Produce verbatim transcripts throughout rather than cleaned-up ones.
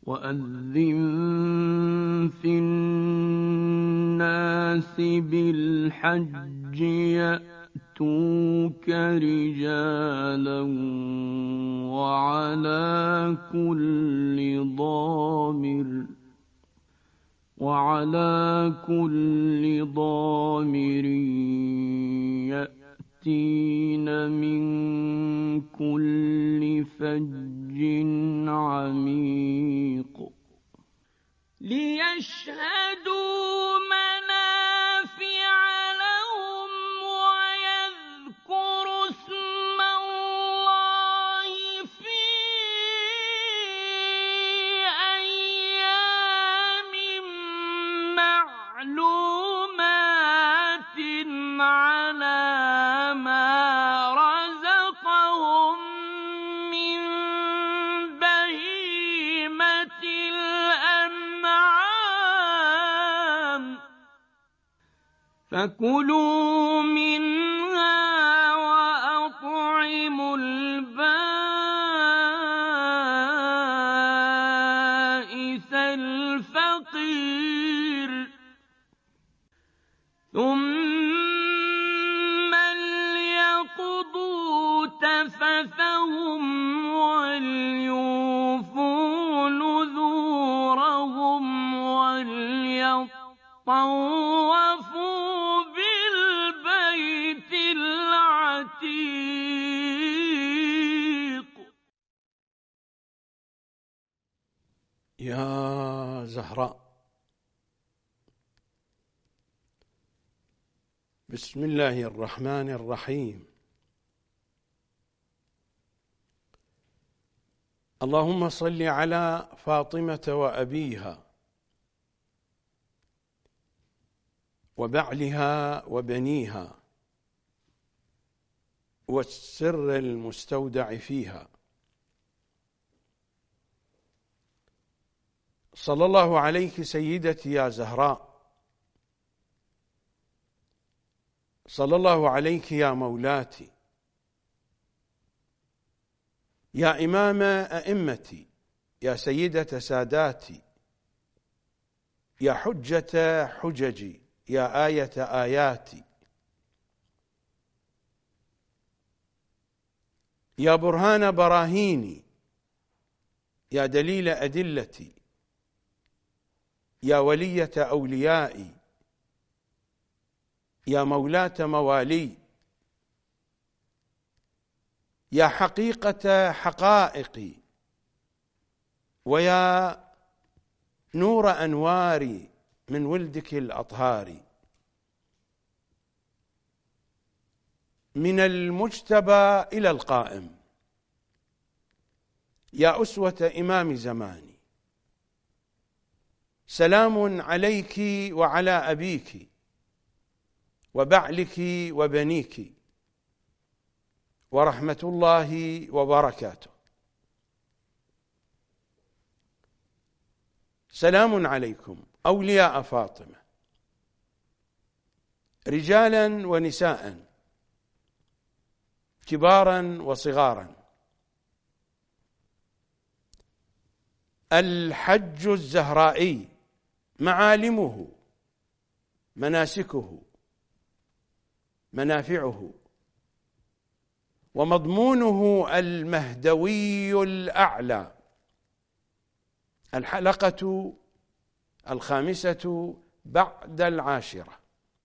وأذن في الناس بالحج يأتوك رجالا وعلى كل ضامر وعلى كل ضامر يأتين من كل فج عميق ليشهدوا منافع لهم ويذكروا اسم الله في أيام معلومات على ما رزقهم من بهيمة الأنعام فكلوا منها وأطعموا البائس الفقير ثم ليقضوا تفثهم وليوفوا نذورهم وليطوفوا بالبيت العتيق. يا زهراء، بسم الله الرحمن الرحيم. اللهم صل على فاطمة وأبيها وبعلها وبنيها والسر المستودع فيها. صلى الله عليك سيدتي يا زهراء، صلى الله عليك يا مولاتي، يا إمام أئمتي، يا سيدة ساداتي، يا حجة حججي، يا آية آياتي، يا برهان براهيني، يا دليل أدلتي، يا ولية أوليائي، يا مولاة موالي، يا حقيقة حقائقي، ويا نور أنواري من ولدك الأطهار، من المجتبى إلى القائم، يا أسوة إمام زماني. سلام عليك وعلى أبيك وبعلك وبنيك ورحمة الله وبركاته. سلام عليكم أولياء فاطمة، رجالا ونساء، كبارا وصغارا. الحج الزهرائي معالمه، مناسكه، منافعه، ومضمونه المهدوي الأعلى. الحلقة الخامسة بعد العاشرة.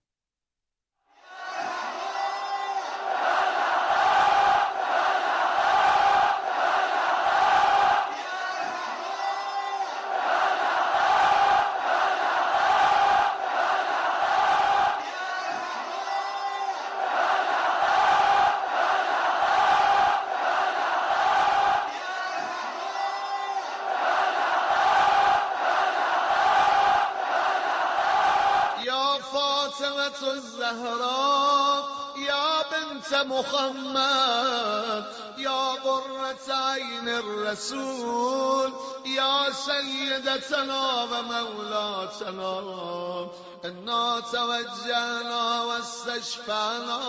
الزهراء يا بنت محمد، يا قرة عين الرسول، يا سيدتنا ومولاتنا، إنا توجهنا واستشفعنا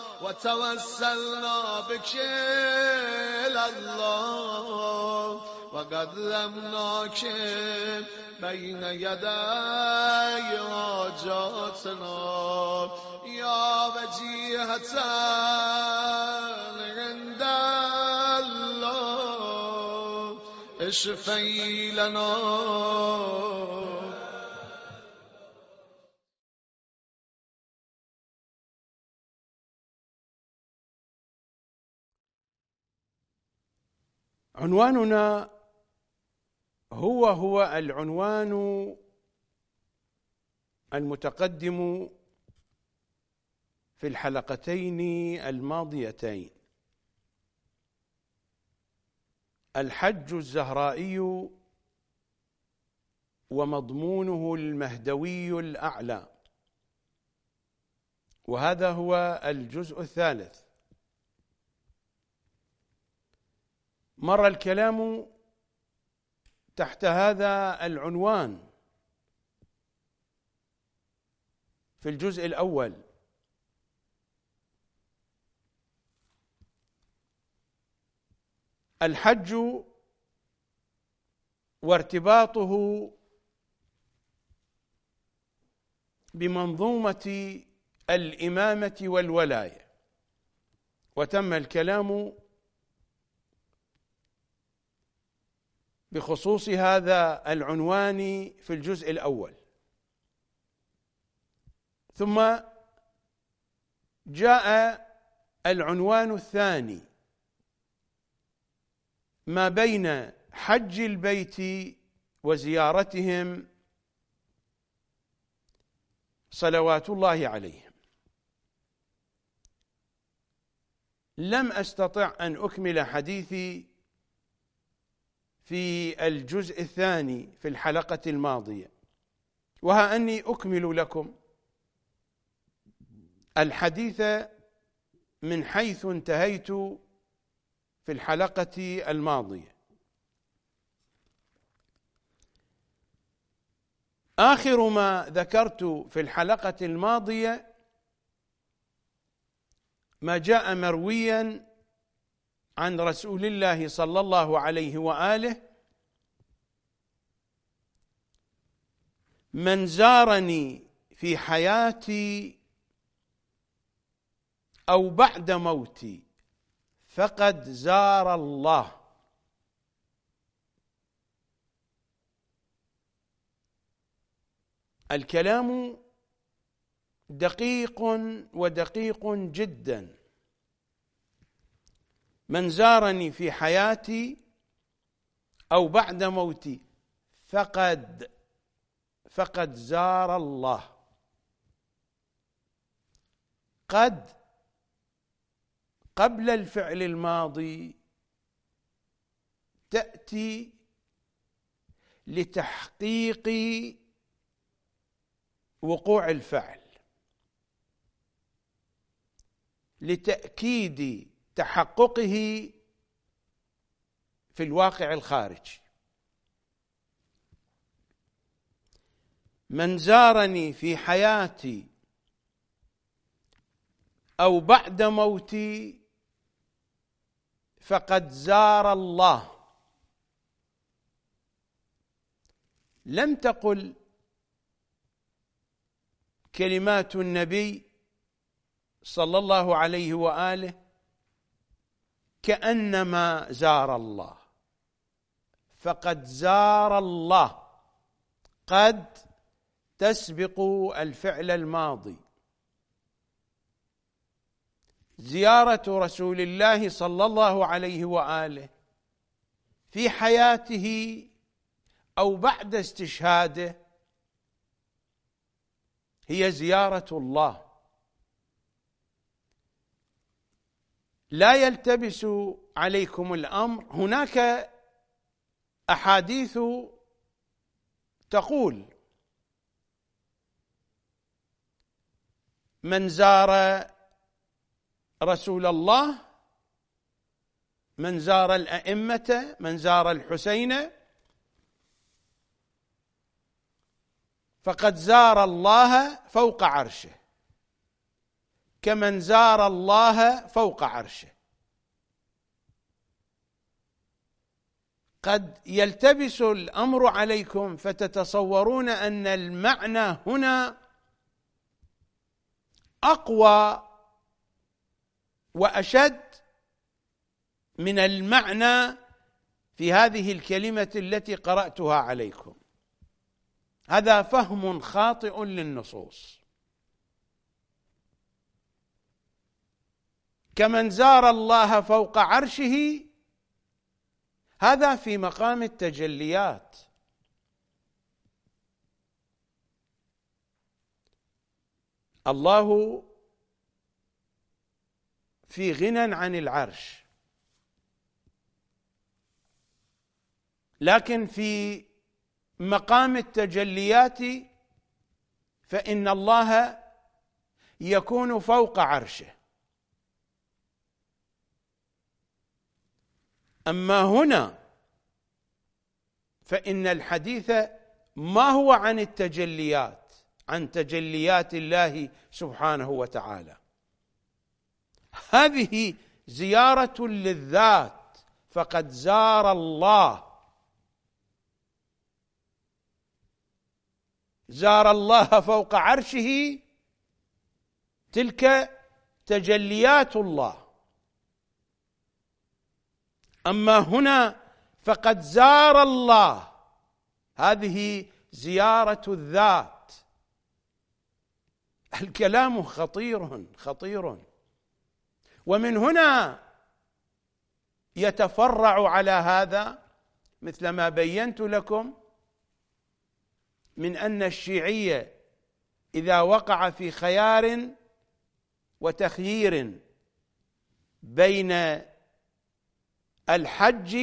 وتوسلنا بك إلى الله، وقدمناك بين يدي حاجاتنا يا وجيهة عند الله اشفي لنا. عنواننا هو هو العنوان المتقدم في الحلقتين الماضيتين: الحج الزهرائي ومضمونه المهدوي الأعلى، وهذا هو الجزء الثالث. مر الكلام تحت هذا العنوان في الجزء الأول، الحج وارتباطه بمنظومة الإمامة والولاية، وتم الكلام بخصوص هذا العنوان في الجزء الأول. ثم جاء العنوان الثاني: ما بين حج البيت وزيارتهم صلوات الله عليهم. لم أستطع أن أكمل حديثي في الجزء الثاني في الحلقة الماضية، وها أني أكمل لكم الحديث من حيث انتهيت في الحلقة الماضية. آخر ما ذكرت في الحلقة الماضية ما جاء مرويا عن رسول الله صلى الله عليه وآله: من زارني في حياتي أو بعد موتي فقد زار الله. الكلام دقيق ودقيق جدا. من زارني في حياتي أو بعد موتي فقد فقد زار الله. قد قبل الفعل الماضي تأتي لتحقيق وقوع الفعل، لتأكيد تحققه في الواقع الخارجي. من زارني في حياتي أو بعد موتي فقد زار الله. لم تقل كلمات النبي صلى الله عليه وآله كأنما زار الله، فقد زار الله. قد تسبق الفعل الماضي. زيارة رسول الله صلى الله عليه وآله في حياته أو بعد استشهاده هي زيارة الله. لا يلتبس عليكم الأمر، هناك أحاديث تقول: من زار رسول الله، من زار الأئمة، من زار الحسين فقد زار الله فوق عرشه، كمن زار الله فوق عرشه. قد يلتبس الأمر عليكم فتتصورون أن المعنى هنا أقوى وأشد من المعنى في هذه الكلمة التي قرأتها عليكم. هذا فهم خاطئ للنصوص. كمن زار الله فوق عرشه، هذا في مقام التجليات. الله في غنى عن العرش، لكن في مقام التجليات فإن الله يكون فوق عرشه. أما هنا فإن الحديث ما هو عن التجليات، عن تجليات الله سبحانه وتعالى. هذه زيارة للذات، فقد زار الله، زار الله فوق عرشه، تلك تجليات الله. أما هنا فقد زار الله، هذه زيارة الذات. الكلام خطير خطير، ومن هنا يتفرع على هذا مثل ما بينت لكم من أن الشيعية إذا وقع في خيار وتخيير بين الحج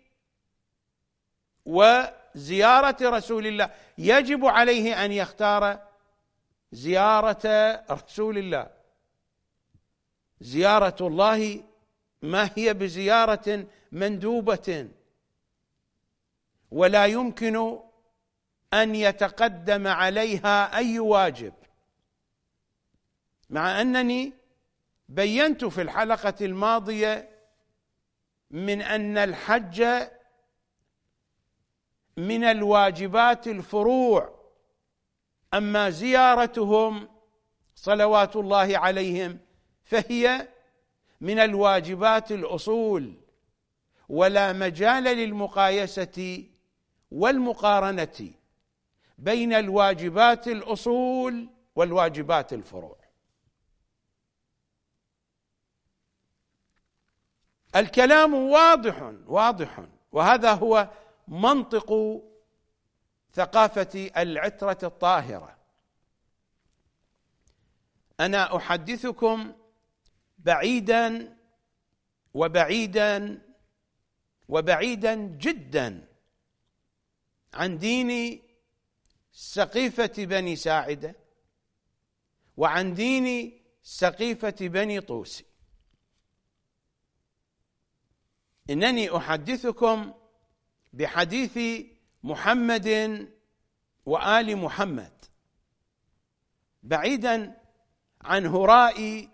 وزيارة رسول الله يجب عليه أن يختار زيارة رسول الله. زيارة الله ما هي بزيارة مندوبة، ولا يمكن أن يتقدم عليها أي واجب، مع أنني بينت في الحلقة الماضية من أن الحج من الواجبات الفروع، أما زيارتهم صلوات الله عليهم فهي من الواجبات الأصول، ولا مجال للمقايسة والمقارنة بين الواجبات الأصول والواجبات الفروع. الكلام واضح واضح، وهذا هو منطق ثقافة العترة الطاهرة. أنا أحدثكم بعيدا وبعيدا وبعيدا جدا عن دين سقيفة بني ساعدة وعن دين سقيفة بني طوسي. إنني أحدثكم بحديث محمد وآل محمد، بعيدا عن هراء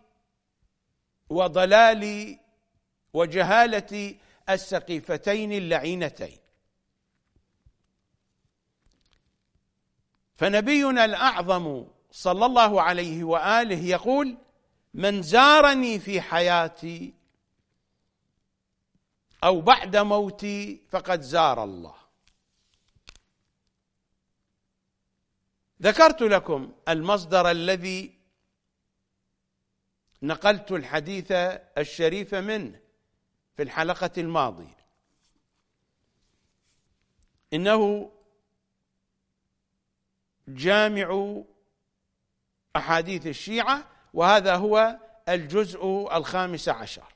وضلال وجهالة السقيفتين اللعينتين. فنبينا الأعظم صلى الله عليه وآله يقول: من زارني في حياتي أو بعد موتي فقد زار الله. ذكرت لكم المصدر الذي نقلت الحديث الشريف منه في الحلقة الماضية، إنه جامع أحاديث الشيعة، وهذا هو الجزء الخامس عشر.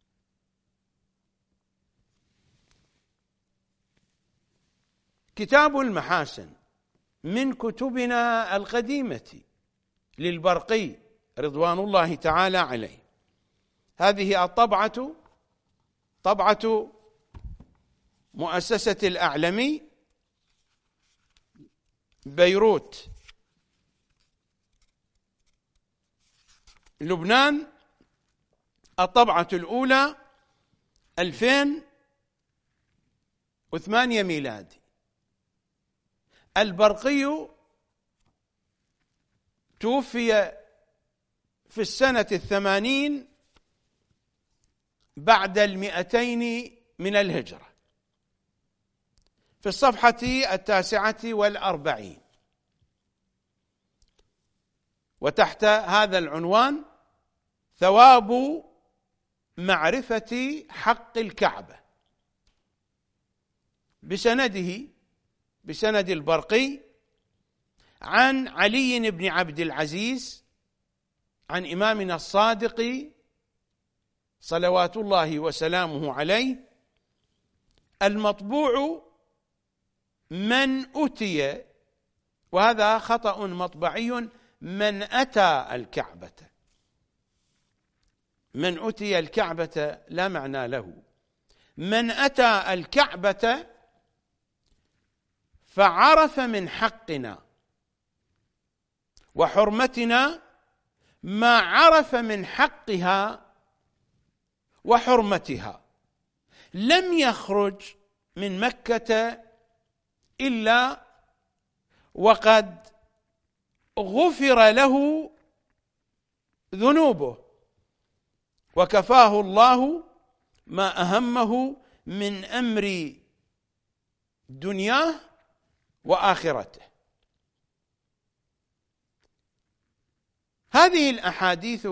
كتاب المحاسن من كتبنا القديمة للبرقي رضوان الله تعالى عليه. هذه الطبعة طبعة مؤسسة الأعلمي بيروت لبنان، الطبعة الأولى ألفين وثمانية ميلادي. البرقي توفي في السنة الثمانين بعد المئتين من الهجرة، في الصفحة التاسعة والأربعين، وتحت هذا العنوان: ثواب معرفة حق الكعبة، بسنده بسند البرقي عن علي بن عبد العزيز عن إمامنا الصادق صلوات الله وسلامه عليه: المطبوع من أتي، وهذا خطأ مطبعي، من أتى الكعبة، من أتي الكعبة لا معنى له، من أتى الكعبة فعرف من حقنا وحرمتنا ما عرف من حقها وحرمتها، لم يخرج من مكة إلا وقد غفر له ذنوبه، وكفاه الله ما أهمه من أمر دنياه وآخرته. هذه الأحاديث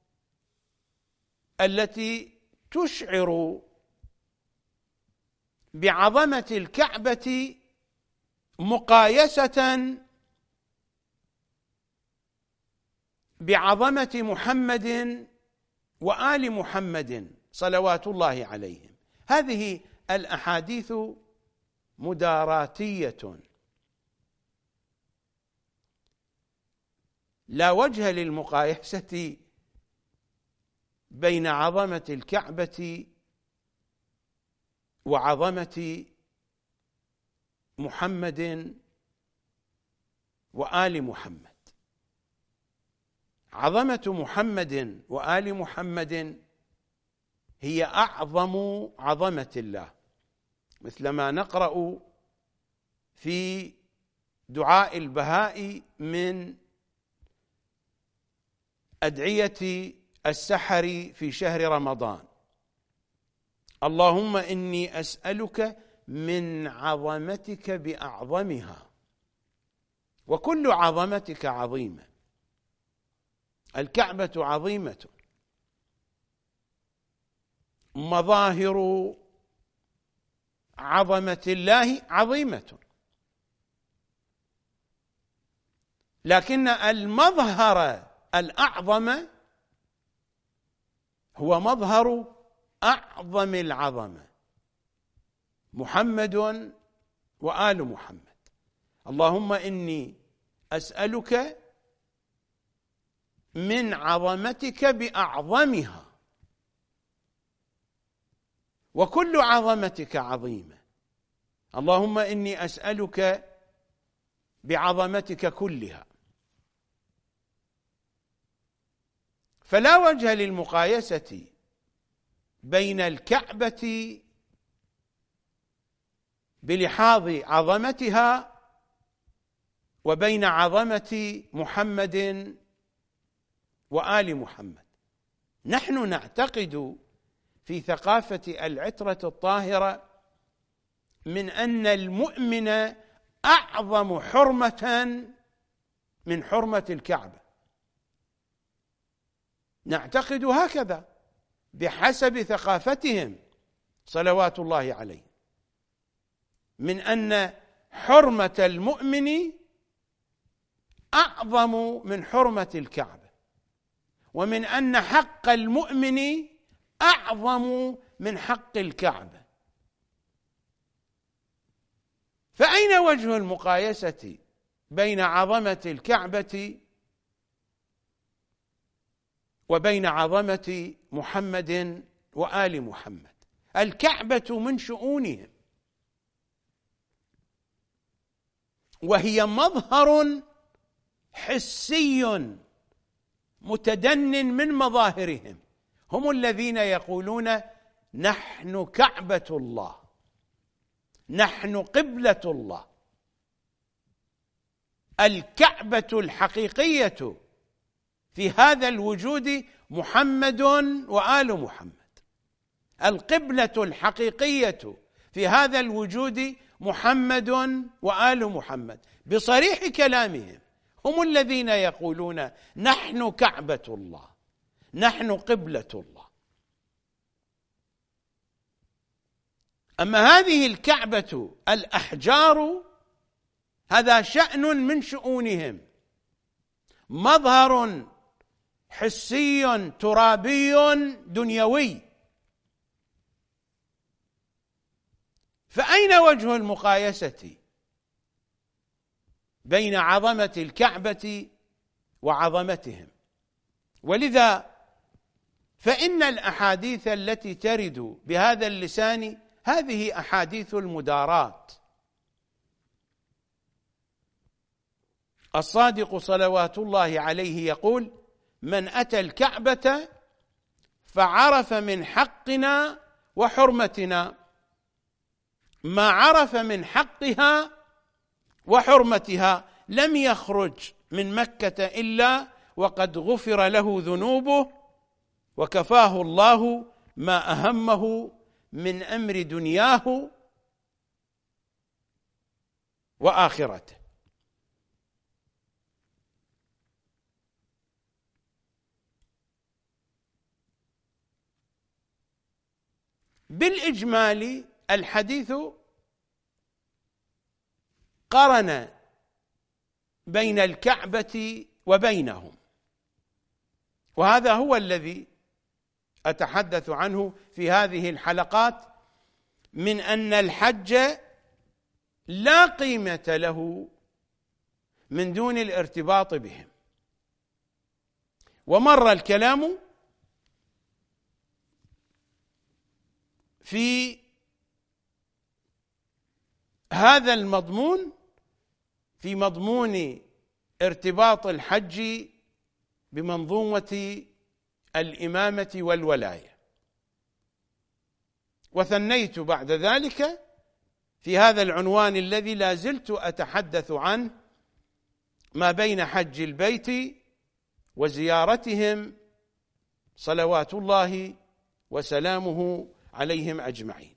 التي تشعر بعظمة الكعبة مقايسة بعظمة محمد وآل محمد صلوات الله عليهم، هذه الأحاديث مداراتية، لا وجه للمقايسة بين عظمة الكعبة وعظمة محمد وآل محمد. عظمة محمد وآل محمد هي أعظم عظمة الله، مثلما نقرأ في دعاء البهاء من أدعية السحر في شهر رمضان: اللهم إني أسألك من عظمتك بأعظمها، وكل عظمتك عظيمة. الكعبة عظيمة، مظاهر عظمة الله عظيمة، لكن المظهر الأعظم هو مظهر أعظم العظمة، محمد وآل محمد. اللهم إني أسألك من عظمتك بأعظمها، وكل عظمتك عظيمة. اللهم إني أسألك بعظمتك كلها. فلا وجه للمقايسة بين الكعبة بلحاظ عظمتها وبين عظمة محمد وآل محمد. نحن نعتقد في ثقافة العترة الطاهرة من أن المؤمن أعظم حرمة من حرمة الكعبة، نعتقد هكذا بحسب ثقافتهم صلوات الله عليه، من أن حرمة المؤمن أعظم من حرمة الكعبة، ومن أن حق المؤمن أعظم من حق الكعبة. فأين وجه المقايسة بين عظمة الكعبة وبين عظمة محمد وآل محمد؟ الكعبة من شؤونهم، وهي مظهر حسي متدن من مظاهرهم. هم الذين يقولون نحن كعبة الله، نحن قبلة الله. الكعبة الحقيقية في هذا الوجود محمد وآل محمد. القبلة الحقيقية في هذا الوجود محمد وآل محمد، بصريح كلامهم. هم الذين يقولون نحن كعبة الله، نحن قبلة الله. أما هذه الكعبة الأحجار هذا شأن من شؤونهم، مظهر حسي ترابي دنيوي. فأين وجه المقايسة بين عظمة الكعبة وعظمتهم؟ ولذا فإن الأحاديث التي ترد بهذا اللسان هذه أحاديث المداراة. الصادق صلوات الله عليه يقول: من أتى الكعبة فعرف من حقنا وحرمتنا ما عرف من حقها وحرمتها لم يخرج من مكة إلا وقد غفر له ذنوبه وكفاه الله ما أهمه من أمر دنياه وآخرته. بالإجمال الحديث قرن بين الكعبة وبينهم، وهذا هو الذي أتحدث عنه في هذه الحلقات، من أن الحج لا قيمة له من دون الارتباط بهم. ومر الكلام في هذا المضمون في مضمون ارتباط الحج بمنظومة الإمامة والولاية، وثنيت بعد ذلك في هذا العنوان الذي لا زلت أتحدث عنه ما بين حج البيت وزيارتهم صلوات الله وسلامه عليهم أجمعين.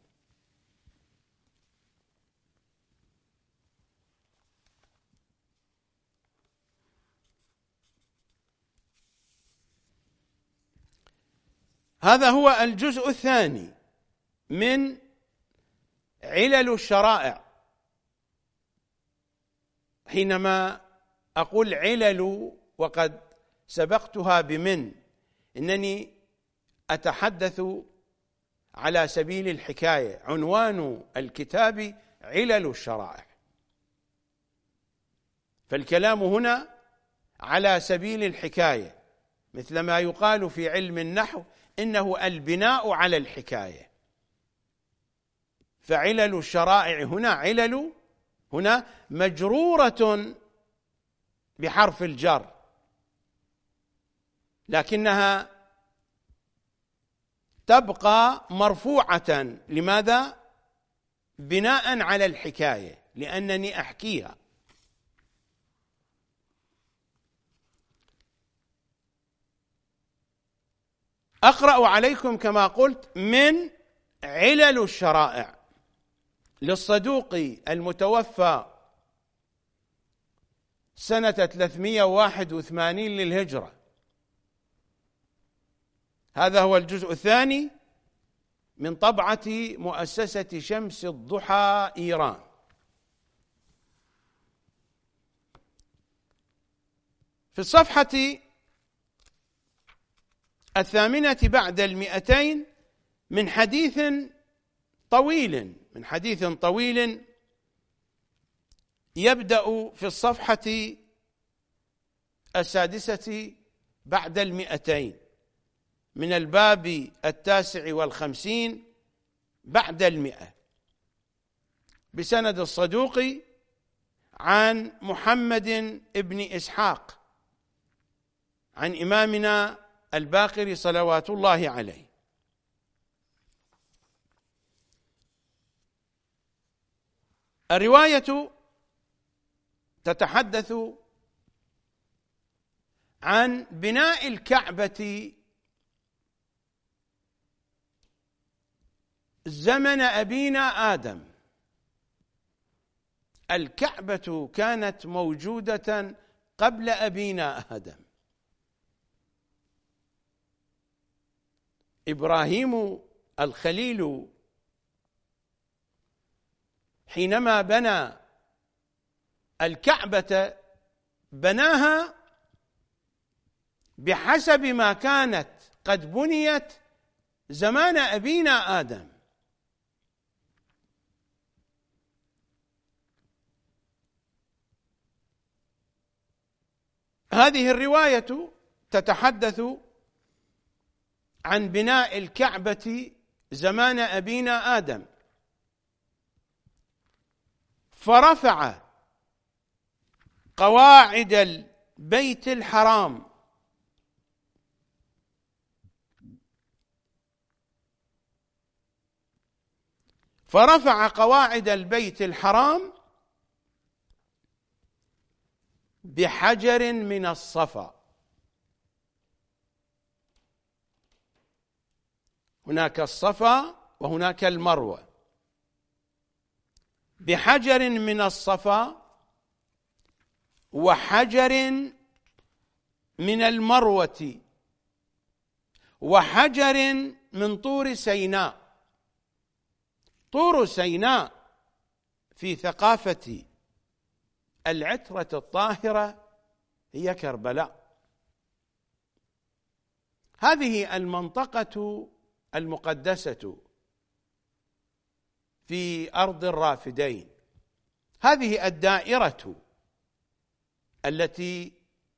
هذا هو الجزء الثاني من علل الشرائع. حينما أقول علل وقد سبقتها بمن، إنني أتحدث على سبيل الحكاية. عنوان الكتاب علل الشرائع، فالكلام هنا على سبيل الحكاية، مثل ما يقال في علم النحو إنه البناء على الحكاية. فعلل الشرائع هنا علل هنا مجرورة بحرف الجر، لكنها تبقى مرفوعة. لماذا؟ بناء على الحكاية، لأنني أحكيها. أقرأ عليكم كما قلت من علل الشرائع للصدوق المتوفى سنة ثلاثمائة وواحد وثمانين للهجرة. هذا هو الجزء الثاني من طبعة مؤسسة شمس الضحى إيران. في الصفحة الثامنة بعد المئتين من حديث طويل من حديث طويل يبدأ في الصفحة السادسة بعد المئتين من الباب التاسع والخمسين بعد المئة، بسند الصدوق عن محمد بن إسحاق عن إمامنا الباقر صلوات الله عليه. الرواية تتحدث عن بناء الكعبة زمن أبينا آدم. الكعبة كانت موجودة قبل أبينا آدم. إبراهيم الخليل حينما بنى الكعبة بناها بحسب ما كانت قد بنيت زمان أبينا آدم. هذه الرواية تتحدث عن بناء الكعبة زمان أبينا آدم، فرفع قواعد البيت الحرام فرفع قواعد البيت الحرام بحجر من الصفا. هناك الصفا وهناك المروة. بحجر من الصفا وحجر من المروة وحجر من طور سيناء. طور سيناء في ثقافة العترة الطاهرة هي كربلاء. هذه المنطقة المقدسة في أرض الرافدين، هذه الدائرة التي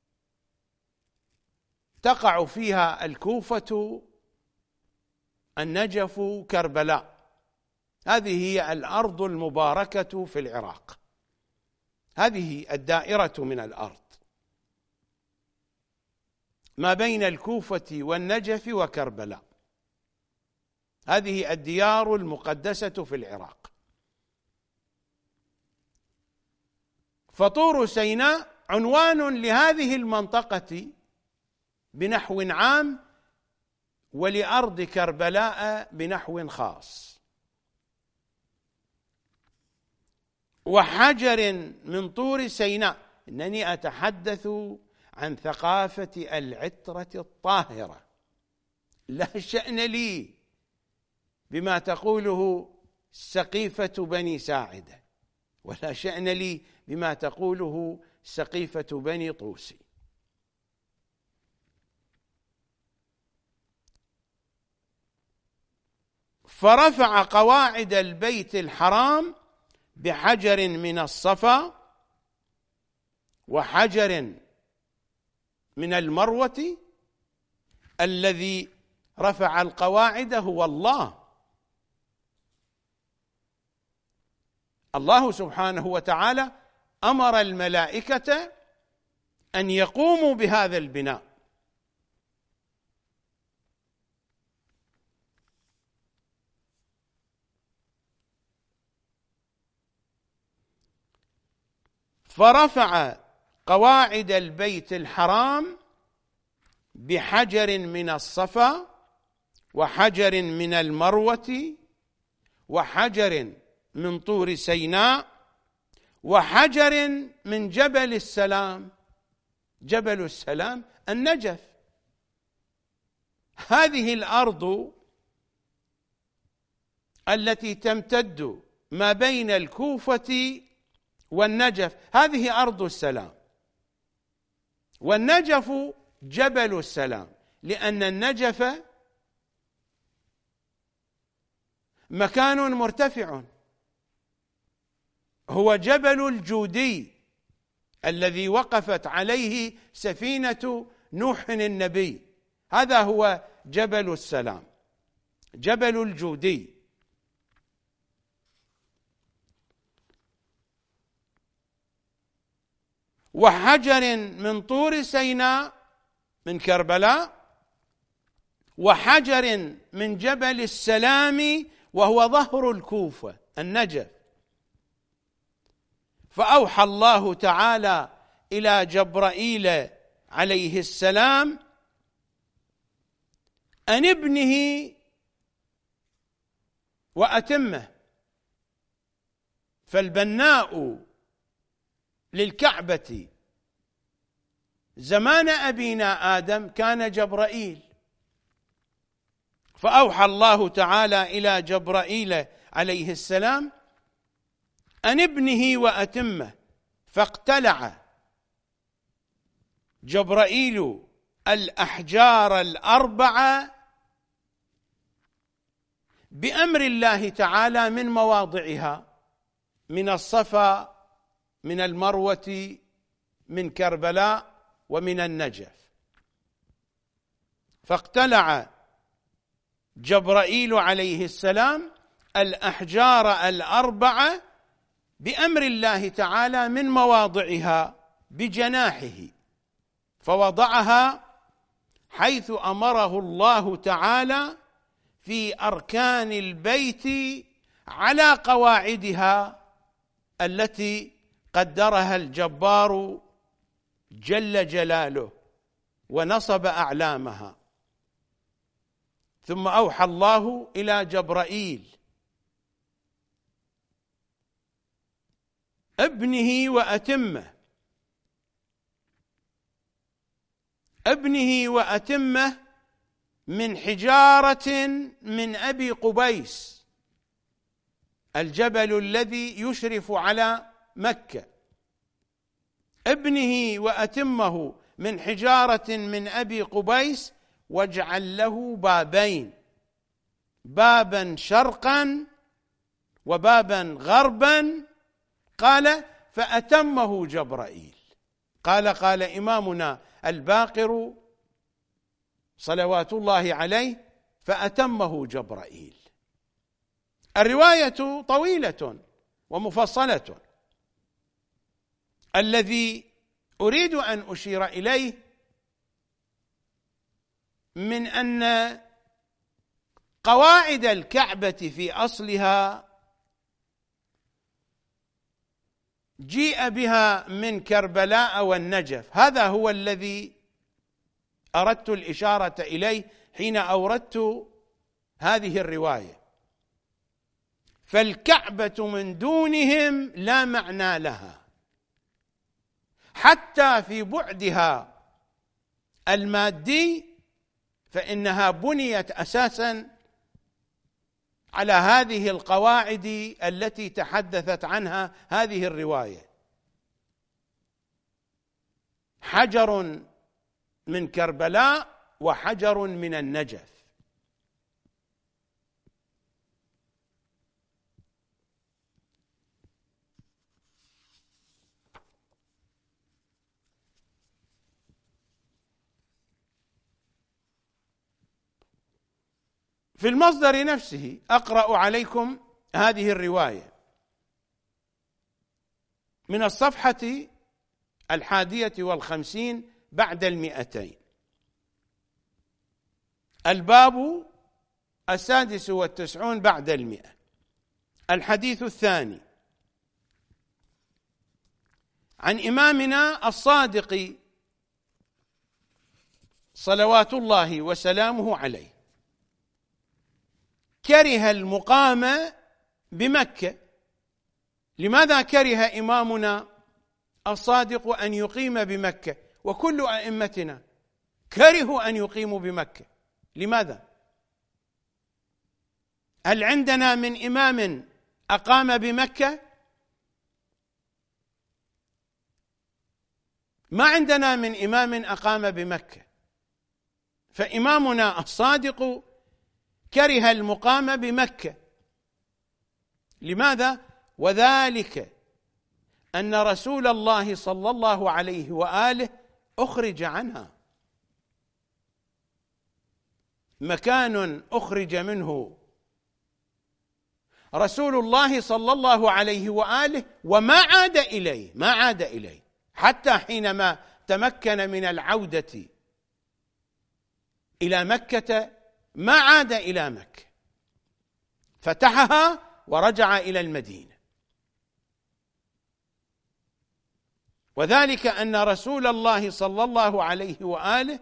تقع فيها الكوفة، النجف، كربلاء، هذه هي الأرض المباركة في العراق. هذه الدائرة من الأرض ما بين الكوفة والنجف وكربلاء، هذه الديار المقدسة في العراق. فطور سيناء عنوان لهذه المنطقة بنحو عام، ولأرض كربلاء بنحو خاص. وحجر من طور سيناء، إنني أتحدث عن ثقافة العترة الطاهرة، لا شأن لي بما تقوله سقيفة بني ساعدة، ولا شأن لي بما تقوله سقيفة بني طوسي. فرفع قواعد البيت الحرام بحجر من الصفا وحجر من المروة. الذي رفع القواعد هو الله. الله سبحانه وتعالى أمر الملائكة أن يقوموا بهذا البناء. فرفع قواعد البيت الحرام بحجر من الصفا وحجر من المروة وحجر من طور سيناء وحجر من جبل السلام. جبل السلام النجف. هذه الأرض التي تمتد ما بين الكوفة والنجف هذه أرض السلام، والنجف جبل السلام، لأن النجف مكان مرتفع، هو جبل الجودي الذي وقفت عليه سفينة نوح النبي، هذا هو جبل السلام، جبل الجودي. وحجر من طور سيناء من كربلاء وحجر من جبل السلام وهو ظهر الكوفة النجف. فأوحى الله تعالى إلى جبرائيل عليه السلام أن ابنه وأتمه. فالبناء للكعبة زمان أبينا آدم كان جبرائيل، فأوحى الله تعالى إلى جبرائيل عليه السلام أن ابنه وأتمه، فاقتلع جبرائيل الأحجار الأربعة بأمر الله تعالى من مواضعها، من الصفا، من المروة، من كربلاء، ومن النجف. فاقتلع جبرائيل عليه السلام الأحجار الأربعة بأمر الله تعالى من مواضعها بجناحه، فوضعها حيث أمره الله تعالى في أركان البيت على قواعدها التي قدرها الجبار جل جلاله ونصب أعلامها. ثم أوحى الله إلى جبرائيل ابنه وأتمه ابنه وأتمه من حجارة من أبي قبيس، الجبل الذي يشرف على مكة. ابنه وأتمه من حجارة من أبي قبيس، واجعل له بابين، بابا شرقا وبابا غربا. قال فأتمه جبرائيل. قال قال إمامنا الباقر صلوات الله عليه فأتمه جبرائيل. الرواية طويلة ومفصلة. الذي أريد أن أشير إليه من أن قواعد الكعبة في أصلها جيء بها من كربلاء والنجف. هذا هو الذي أردت الإشارة إليه حين أوردت هذه الرواية. فالكعبة من دونهم لا معنى لها، حتى في بعدها المادي، فإنها بنيت أساسا على هذه القواعد التي تحدثت عنها هذه الرواية. حجر من كربلاء وحجر من النجف. في المصدر نفسه أقرأ عليكم هذه الرواية من الصفحة الحادية والخمسين بعد المئتين، الباب السادس والتسعون بعد المئة، الحديث الثاني. عن إمامنا الصادق صلوات الله وسلامه عليه: كره المقام بمكة. لماذا كره إمامنا الصادق أن يقيم بمكة وكل أئمتنا كرهوا أن يقيموا بمكة؟ لماذا؟ هل عندنا من إمام أقام بمكة؟ ما عندنا من إمام أقام بمكة. فإمامنا الصادق كره المقام بمكة. لماذا؟ وذلك أن رسول الله صلى الله عليه وآله أخرج عنها، مكان أخرج منه رسول الله صلى الله عليه وآله وما عاد إليه، ما عاد إليه حتى حينما تمكن من العودة إلى مكة ما عاد إلى مكة، فتحها ورجع إلى المدينة. وذلك أن رسول الله صلى الله عليه وآله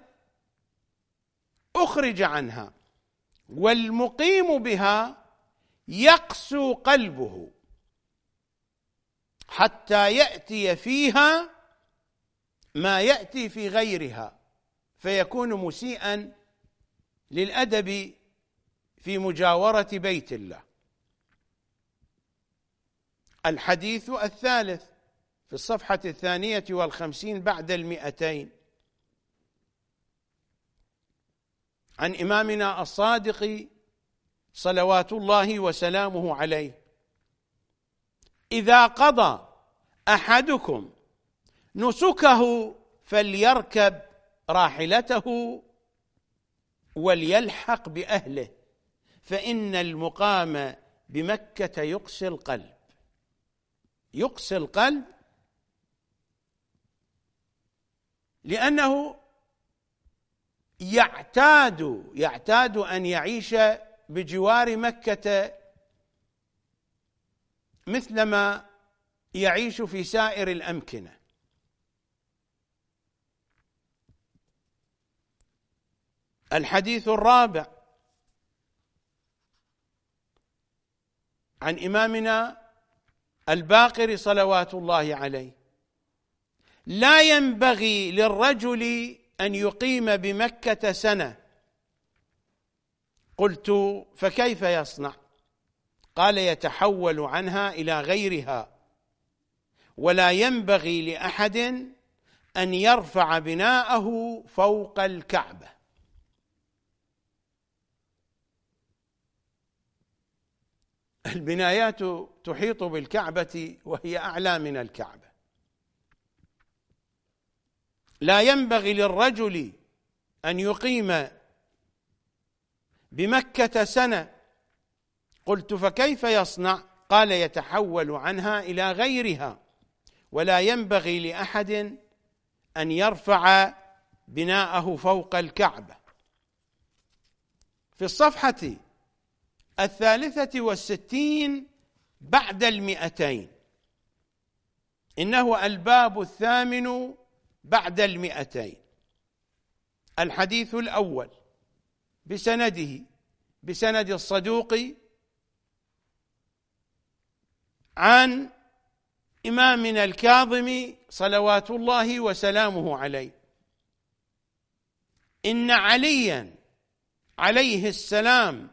أخرج عنها، والمقيم بها يقسو قلبه حتى يأتي فيها ما يأتي في غيرها، فيكون مسيئا للأدب في مجاورة بيت الله. الحديث الثالث في الصفحة الثانية والخمسين بعد المئتين، عن إمامنا الصادق صلوات الله وسلامه عليه: إذا قضى أحدكم نسكه فليركب راحلته وليلحق بأهله، فإن المقام بمكة يقسي القلب. يقسي القلب لأنه يعتاد يعتاد أن يعيش بجوار مكة مثلما يعيش في سائر الأمكنة. الحديث الرابع عن إمامنا الباقر صلوات الله عليه: لا ينبغي للرجل أن يقيم بمكة سنة. قلت: فكيف يصنع؟ قال: يتحول عنها إلى غيرها، ولا ينبغي لأحد أن يرفع بناءه فوق الكعبة. البنايات تحيط بالكعبة وهي أعلى من الكعبة. لا ينبغي للرجل أن يقيم بمكة سنة. قلت: فكيف يصنع؟ قال: يتحول عنها إلى غيرها، ولا ينبغي لأحد أن يرفع بناءه فوق الكعبة. في الصفحة الثالثة والستين بعد المئتين، إنه الباب الثامن بعد المئتين، الحديث الأول بسنده بسند الصدوق عن إمامنا الكاظم صلوات الله وسلامه عليه: إن عليا عليه السلام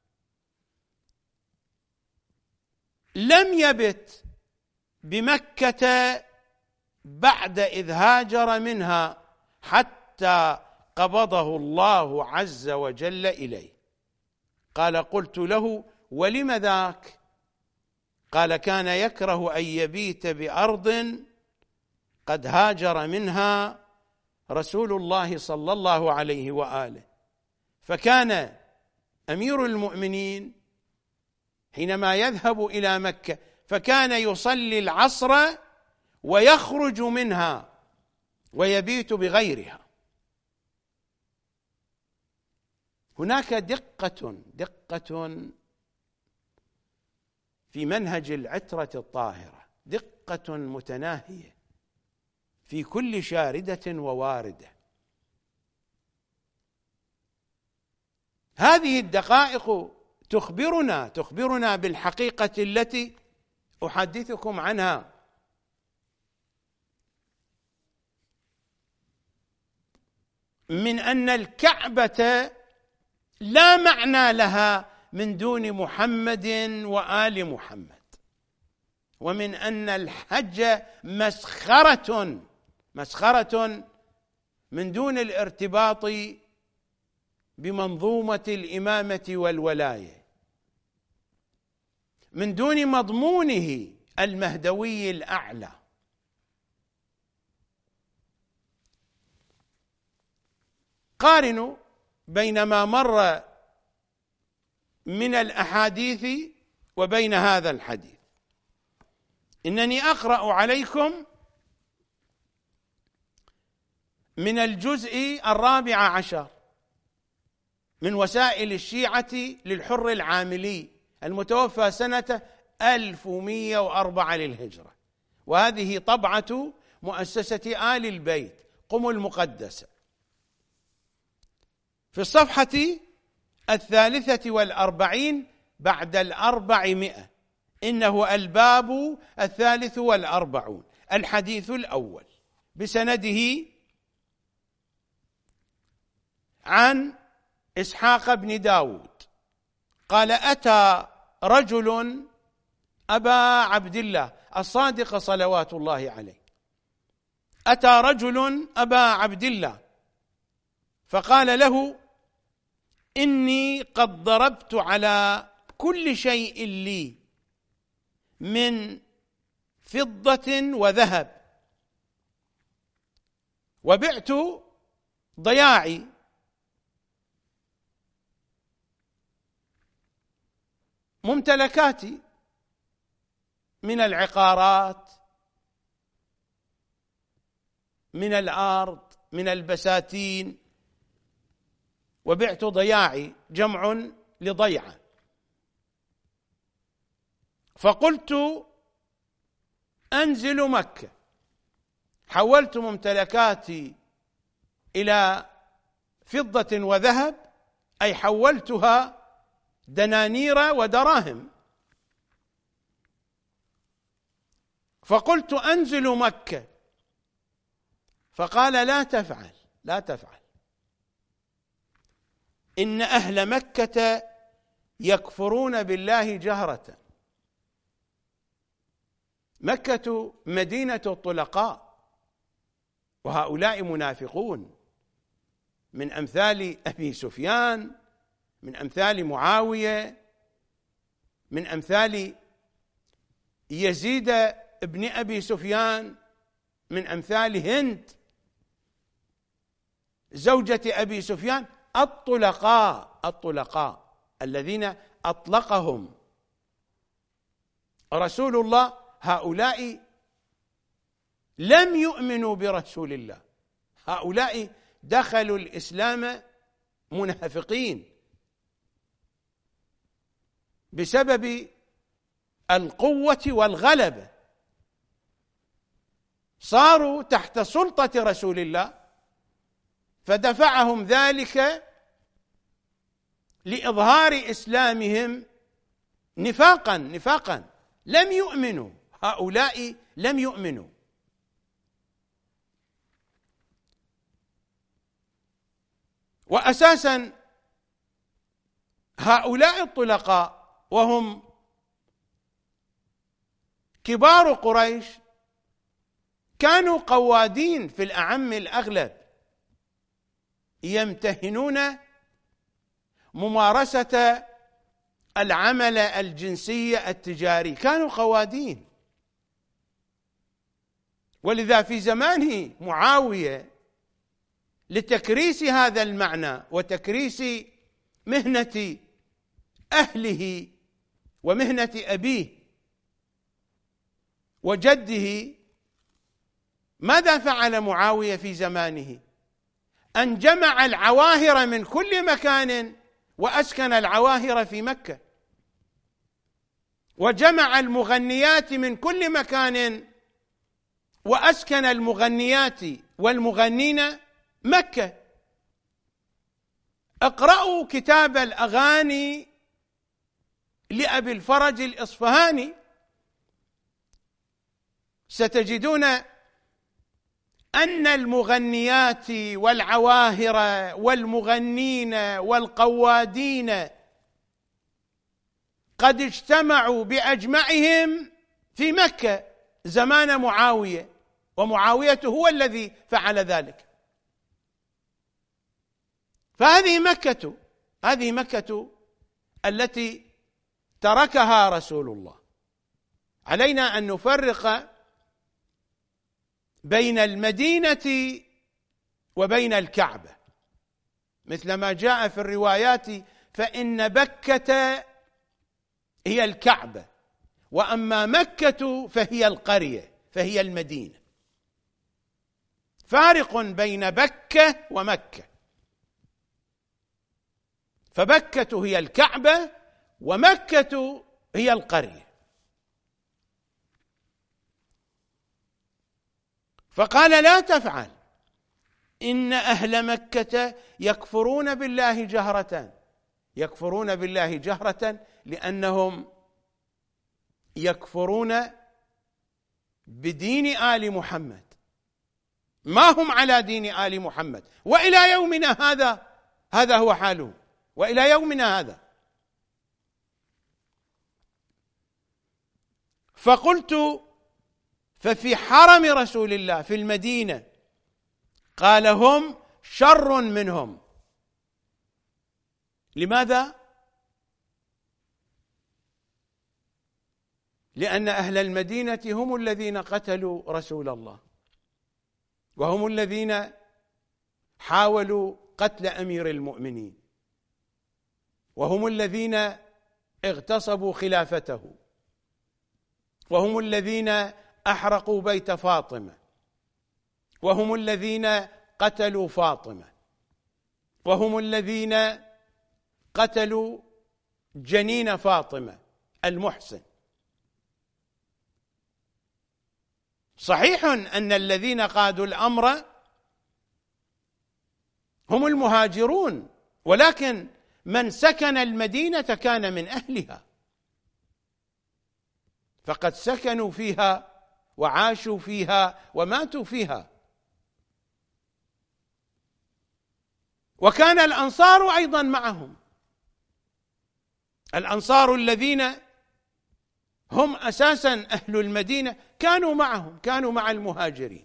لم يبت بمكة بعد إذ هاجر منها حتى قبضه الله عز وجل إليه. قال: قلت له: ولم ذاك؟ قال: كان يكره أن يبيت بأرض قد هاجر منها رسول الله صلى الله عليه وآله. فكان أمير المؤمنين حينما يذهب إلى مكة فكان يصلي العصر ويخرج منها ويبيت بغيرها. هناك دقة دقة في منهج العترة الطاهرة، دقة متناهية في كل شاردة وواردة. هذه الدقائق تخبرنا تخبرنا بالحقيقة التي أحدثكم عنها. من أن الكعبة لا معنى لها من دون محمد وآل محمد، ومن أن الحج مسخرة مسخرة من دون الارتباط بمنظومة الإمامة والولاية، من دون مضمونه المهدوي الأعلى. قارنوا بين ما مر من الأحاديث وبين هذا الحديث. إنني أقرأ عليكم من الجزء الرابع عشر من وسائل الشيعة للحر العاملي المتوفى سنة ألف ومئة وأربعة للهجرة، وهذه طبعة مؤسسة آل البيت قم المقدسة، في الصفحة الثالثة والأربعين بعد الأربعمائة، إنه الباب الثالث والأربعون، الحديث الأول بسنده عن إسحاق بن داود قال: أتى رجل أبا عبد الله الصادق صلوات الله عليه، أتى رجل أبا عبد الله فقال له: إني قد ضربت على كل شيء لي من فضة وذهب، وبعت ضياعي، ممتلكاتي من العقارات، من الأرض، من البساتين، وبعت ضياعي، جمع لضيعة. فقلت أنزل مكة، حولت ممتلكاتي إلى فضة وذهب، أي حولتها دنانير ودراهم. فقلت أنزل مكة، فقال: لا تفعل لا تفعل، إن أهل مكة يكفرون بالله جهرة. مكة مدينة الطلقاء، وهؤلاء منافقون، من أمثال أبي سفيان، من أمثال معاوية، من أمثال يزيد ابن أبي سفيان، من أمثال هند زوجة أبي سفيان. الطلقاء الطلقاء الذين أطلقهم رسول الله، هؤلاء لم يؤمنوا برسول الله، هؤلاء دخلوا الإسلام منافقين بسبب القوة والغلبة، صاروا تحت سلطة رسول الله، فدفعهم ذلك لإظهار إسلامهم نفاقا نفاقا لم يؤمنوا، هؤلاء لم يؤمنوا. وأساسا هؤلاء الطلقاء وهم كبار قريش كانوا قوادين في الأعم الأغلب، يمتهنون ممارسة العمل الجنسي التجاري، كانوا قوادين. ولذا في زمان معاوية لتكريس هذا المعنى وتكريس مهنة أهله ومهنة أبيه وجده، ماذا فعل معاوية في زمانه؟ أن جمع العواهر من كل مكان وأسكن العواهر في مكة، وجمع المغنيات من كل مكان وأسكن المغنيات والمغنين مكة. اقرأوا كتاب الأغاني لأبي الفرج الإصفهاني، ستجدون أن المغنيات والعواهر والمغنين والقوادين قد اجتمعوا بأجمعهم في مكة زمان معاوية، ومعاوية هو الذي فعل ذلك. فهذه مكة، هذه مكة التي تركها رسول الله. علينا أن نفرق بين المدينة وبين الكعبة، مثل ما جاء في الروايات: فإن بكة هي الكعبة، وأما مكة فهي القرية، فهي المدينة. فارق بين بكة ومكة، فبكة هي الكعبة ومكة هي القرية. فقال لا تفعل، إن أهل مكة يكفرون بالله جهرة، يكفرون بالله جهرة لأنهم يكفرون بدين آل محمد، ما هم على دين آل محمد، وإلى يومنا هذا هذا هو حاله، وإلى يومنا هذا. فقلت ففي حرم رسول الله في المدينة، قال هم شر منهم. لماذا؟ لأن أهل المدينة هم الذين قتلوا رسول الله، وهم الذين حاولوا قتل أمير المؤمنين، وهم الذين اغتصبوا خلافته، وهم الذين أحرقوا بيت فاطمة، وهم الذين قتلوا فاطمة، وهم الذين قتلوا جنين فاطمة المحسن. صحيح أن الذين قادوا الأمر هم المهاجرون، ولكن من سكن المدينة كان من أهلها، فقد سكنوا فيها وعاشوا فيها وماتوا فيها. وكان الأنصار أيضا معهم، الأنصار الذين هم أساسا أهل المدينة كانوا معهم، كانوا مع المهاجرين.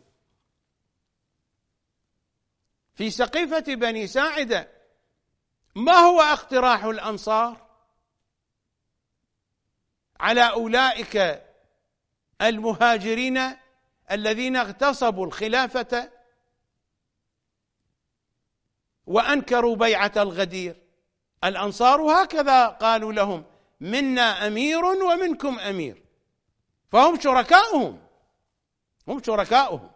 في سقيفة بني ساعدة ما هو اقتراح الأنصار على أولئك المهاجرين الذين اغتصبوا الخلافة وأنكروا بيعة الغدير؟ الأنصار هكذا قالوا لهم: منا أمير ومنكم أمير. فهم شركاؤهم، هم شركاؤهم.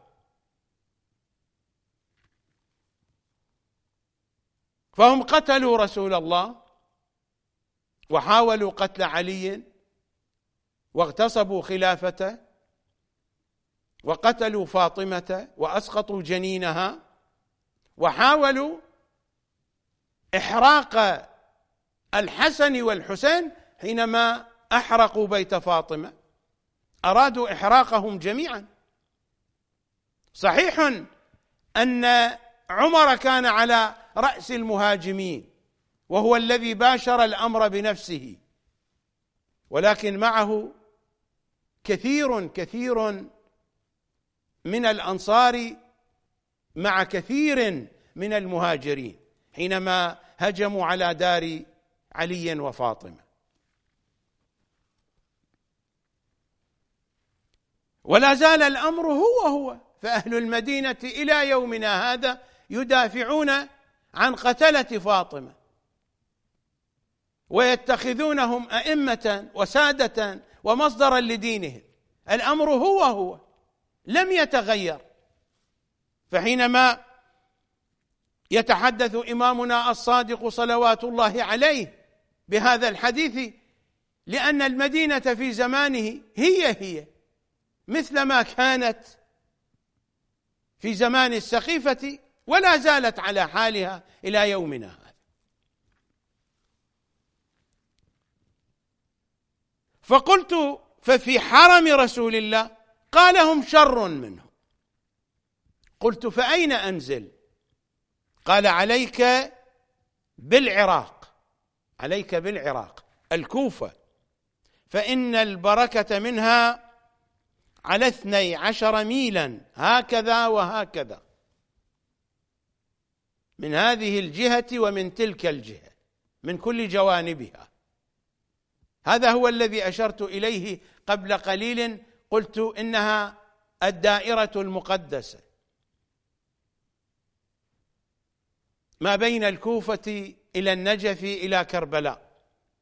فهم قتلوا رسول الله، وحاولوا قتل علي، واغتصبوا خلافته، وقتلوا فاطمة وأسقطوا جنينها، وحاولوا إحراق الحسن والحسين حينما أحرقوا بيت فاطمة، أرادوا إحراقهم جميعا. صحيح أن عمر كان على رأس المهاجمين، وهو الذي باشر الأمر بنفسه، ولكن معه كثير كثير من الأنصار مع كثير من المهاجرين حينما هجموا على دار علي وفاطمة. ولا زال الأمر هو هو، فأهل المدينة إلى يومنا هذا يدافعون عن قتلة فاطمة، ويتخذونهم أئمة وسادة ومصدرا لدينهم. الأمر هو هو لم يتغير. فحينما يتحدث إمامنا الصادق صلوات الله عليه بهذا الحديث، لأن المدينة في زمانه هي هي مثل ما كانت في زمان السقيفة، ولا زالت على حالها إلى يومنا هذا. فقلت ففي حرم رسول الله، قال هم شر منه. قلت فأين أنزل؟ قال عليك بالعراق، عليك بالعراق الكوفة، فإن البركة منها على اثني عشر ميلا هكذا وهكذا، من هذه الجهة ومن تلك الجهة، من كل جوانبها. هذا هو الذي أشرت إليه قبل قليل، قلت إنها الدائرة المقدسة ما بين الكوفة إلى النجف إلى كربلاء،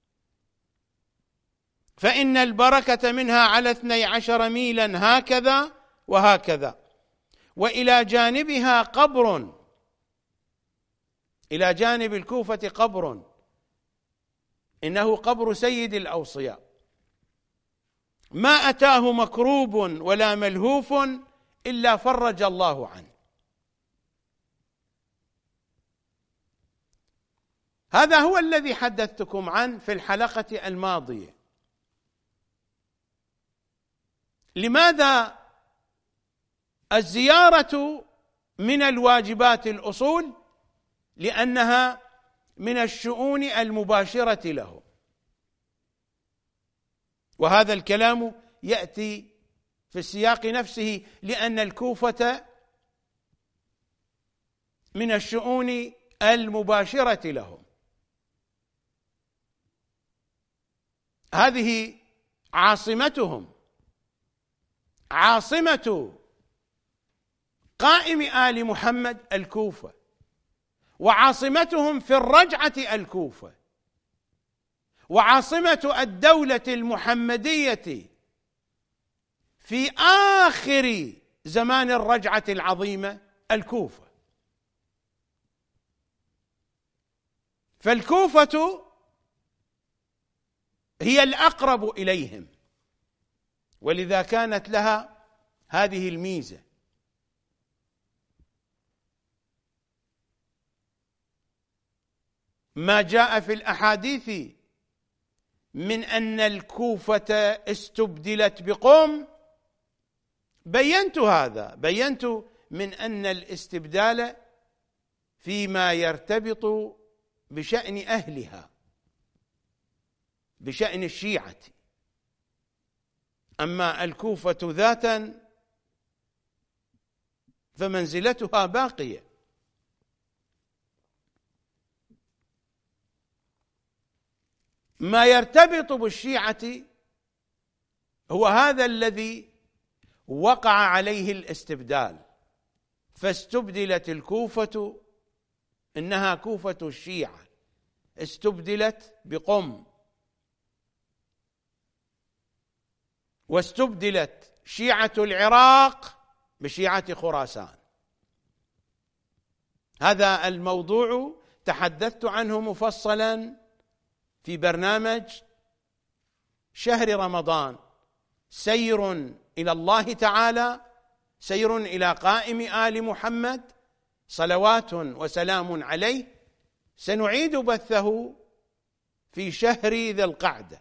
فإن البركة منها على اثني عشر ميلا هكذا وهكذا، وإلى جانبها قبر، إلى جانب الكوفة قبر، إنه قبر سيد الأوصياء، ما أتاه مكروب ولا ملهوف إلا فرج الله عنه. هذا هو الذي حدثتكم عنه في الحلقة الماضية. لماذا الزيارة من الواجبات الأصول؟ لأنها من الشؤون المباشرة له، وهذا الكلام يأتي في السياق نفسه، لأن الكوفة من الشؤون المباشرة لهم. هذه عاصمتهم، عاصمة قائم آل محمد الكوفة، وعاصمتهم في الرجعة الكوفة، وعاصمة الدولة المحمدية في آخر زمان الرجعة العظيمة الكوفة. فالكوفة هي الأقرب إليهم، ولذا كانت لها هذه الميزة. ما جاء في الأحاديث من أن الكوفة استبدلت بقم، بينت هذا، بينت من أن الاستبدال فيما يرتبط بشأن أهلها، بشأن الشيعة. أما الكوفة ذاتا فمنزلتها باقية. ما يرتبط بالشيعة هو هذا الذي وقع عليه الاستبدال، فاستبدلت الكوفة، إنها كوفة الشيعة، استبدلت بقم، واستبدلت شيعة العراق بشيعة خراسان. هذا الموضوع تحدثت عنه مفصلا في برنامج شهر رمضان، سير إلى الله تعالى، سير إلى قائم آل محمد صلوات وسلام عليه. سنعيد بثه في شهر ذي القعدة.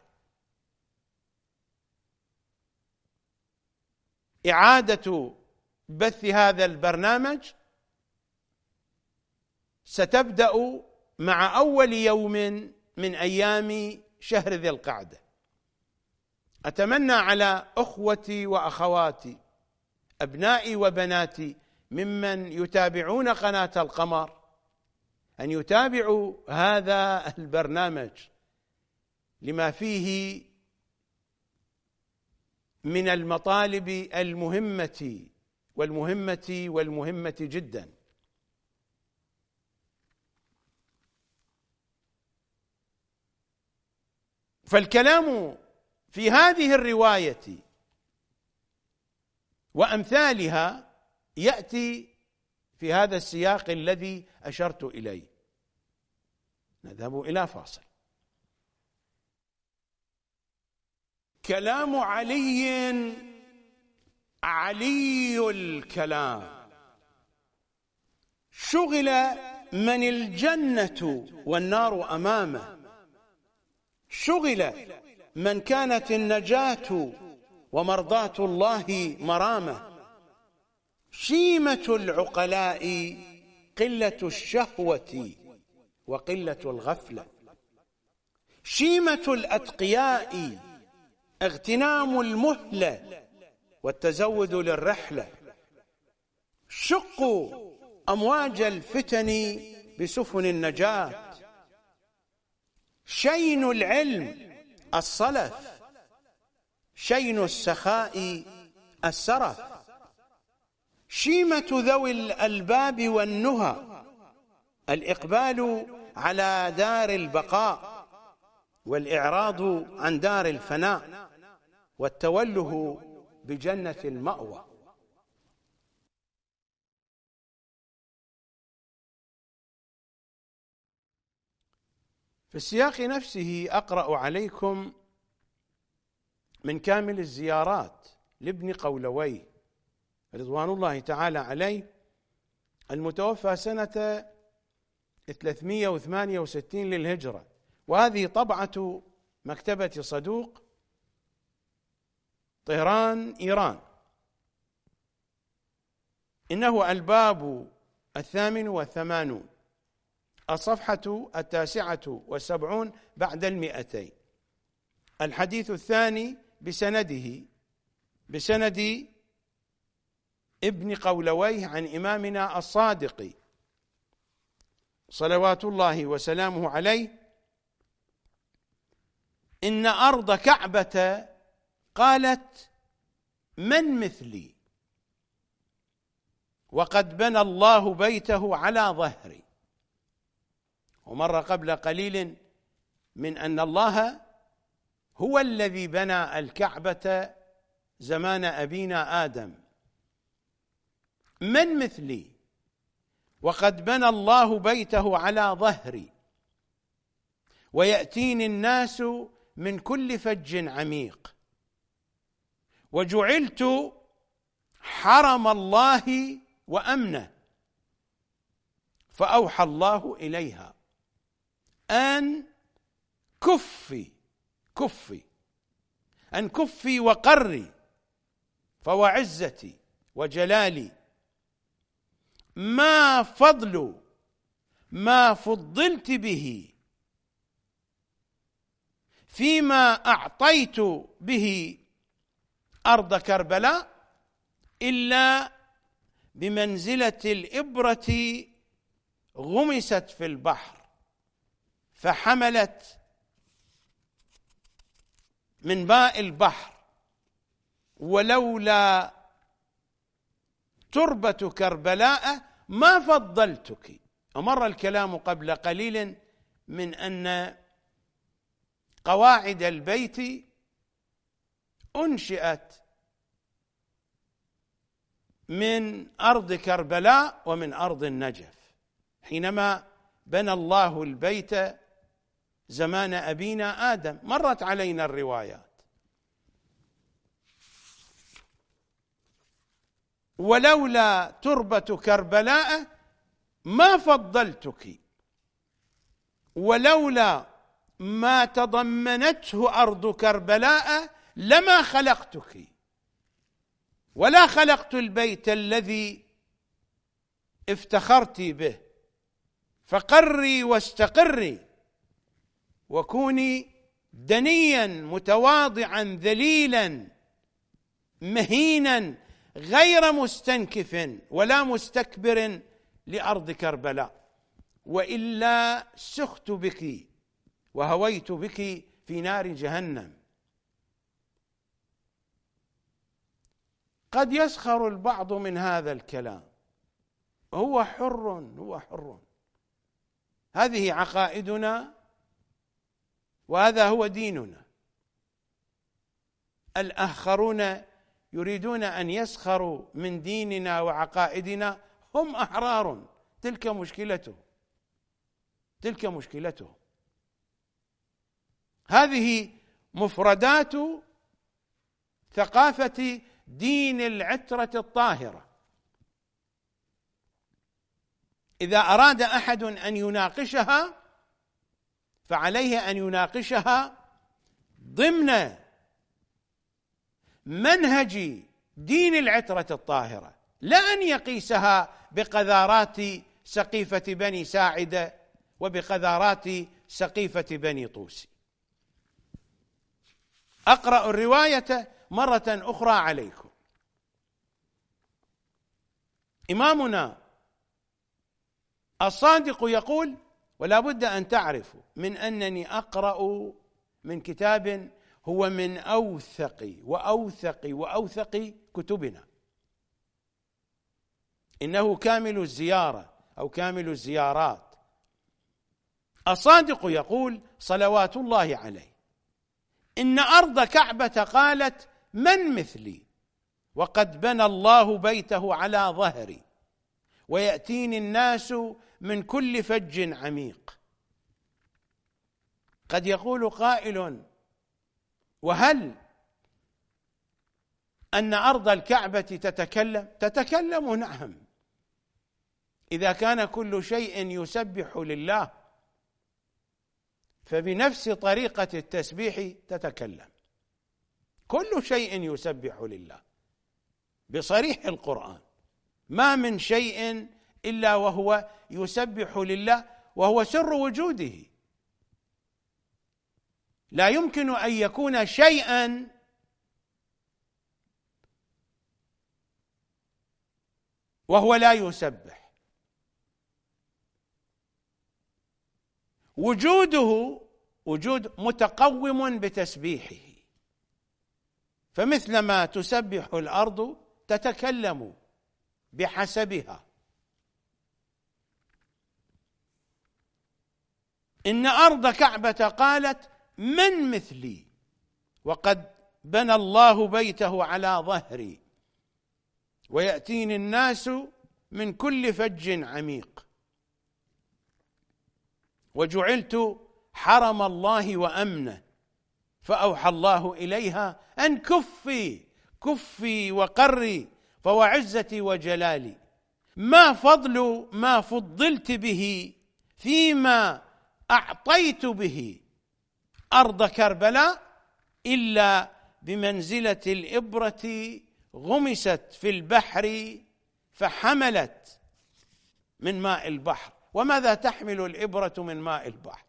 إعادة بث هذا البرنامج ستبدأ مع أول يوم من أيام شهر ذي القعدة. أتمنى على أخوتي وأخواتي، أبنائي وبناتي، ممن يتابعون قناة القمر أن يتابعوا هذا البرنامج، لما فيه من المطالب المهمة والمهمة والمهمة جدا. فالكلام في هذه الرواية وأمثالها يأتي في هذا السياق الذي أشرت إليه. نذهب إلى فاصل. كلام علي علي الكلام، شغل من الجنة والنار أمامه، شغل من كانت النجاة ومرضاة الله مرامه. شيمة العقلاء قلة الشهوة وقلة الغفلة، شيمة الأتقياء اغتنام المهلة والتزود للرحلة. شقوا أمواج الفتن بسفن النجاة. شين العلم الصلف، شين السخاء السرف. شيمة ذوي الألباب والنهى الإقبال على دار البقاء والإعراض عن دار الفناء والتوله بجنة المأوى. في السياق نفسه أقرأ عليكم من كامل الزيارات لابن قولوي رضوان الله تعالى عليه، المتوفى سنة ثلاثمائة وثمانية وستين للهجرة، وهذه طبعة مكتبة صدوق طهران إيران. إنه الباب الثامن والثمانون، الصفحة التاسعة والسبعون بعد المئتين، الحديث الثاني بسنده بسند ابن قولويه عن إمامنا الصادق صلوات الله وسلامه عليه: إن أرض كعبة قالت من مثلي وقد بنى الله بيته على ظهري. ومر قبل قليل من أن الله هو الذي بنى الكعبة زمان أبينا آدم. من مثلي وقد بنى الله بيته على ظهري ويأتيني الناس من كل فج عميق وجعلت حرم الله وأمنه. فأوحى الله إليها أن كفي كفي أن كفي وقري، فوعزتي وجلالي ما فضل ما فضلت به فيما أعطيت به أرض كربلاء إلا بمنزلة الإبرة غمست في البحر فحملت من ماء البحر، ولولا تربة كربلاء ما فضلتك. أمر الكلام قبل قليل من أن قواعد البيت أنشئت من أرض كربلاء ومن أرض النجف، حينما بنى الله البيت زمان أبينا آدم. مرت علينا الروايات. ولولا تربة كربلاء ما فضلتك، ولولا ما تضمنته أرض كربلاء لما خلقتك، ولا خلقت البيت الذي افتخرت به. فقري واستقري وكوني دنيا متواضعا ذليلا مهينا غير مستنكف ولا مستكبر لأرض كربلاء، وإلا سخت بك وهويت بك في نار جهنم. قد يسخر البعض من هذا الكلام، هو حر هو حر هذه عقائدنا وهذا هو ديننا. الآخرون يريدون أن يسخروا من ديننا وعقائدنا، هم أحرار، تلك مشكلته تلك مشكلته هذه مفردات ثقافة دين العترة الطاهرة. إذا أراد أحد أن يناقشها فعليه أن يناقشها ضمن منهج دين العترة الطاهرة، لا أن يقيسها بقذارات سقيفة بني ساعدة وبقذارات سقيفة بني طوسي. أقرأ الرواية مرة أخرى عليكم. إمامنا الصادق يقول: ولا بد أن تعرفوا من أنني أقرأ من كتاب هو من أوثق وأوثق وأوثق كتبنا، إنه كامل الزيارة أو كامل الزيارات. الصادق يقول صلوات الله عليه: إن أرض كعبة قالت من مثلي وقد بنى الله بيته على ظهري ويأتيني الناس من كل فج عميق. قد يقول قائل: وهل أن أرض الكعبة تتكلم؟ تتكلم نعم، إذا كان كل شيء يسبح لله فبنفس طريقة التسبيح تتكلم. كل شيء يسبح لله بصريح القرآن، ما من شيء إلا وهو يسبح لله، وهو سر وجوده. لا يمكن أن يكون شيئا وهو لا يسبح. وجوده وجود متقوم بتسبيحه، فمثلما تسبح الأرض تتكلم بحسبها. إن أرض كعبة قالت من مثلي، وقد بنى الله بيته على ظهري، ويأتيني الناس من كل فج عميق، وجعلت حرم الله وأمنه، فأوحى الله إليها أن كفي كفي وقري، فوعزتي وجلالي ما فضل ما فضلت به فيما أعطيت به أرض كربلاء إلا بمنزلة الإبرة غمست في البحر فحملت من ماء البحر. وماذا تحمل الإبرة من ماء البحر؟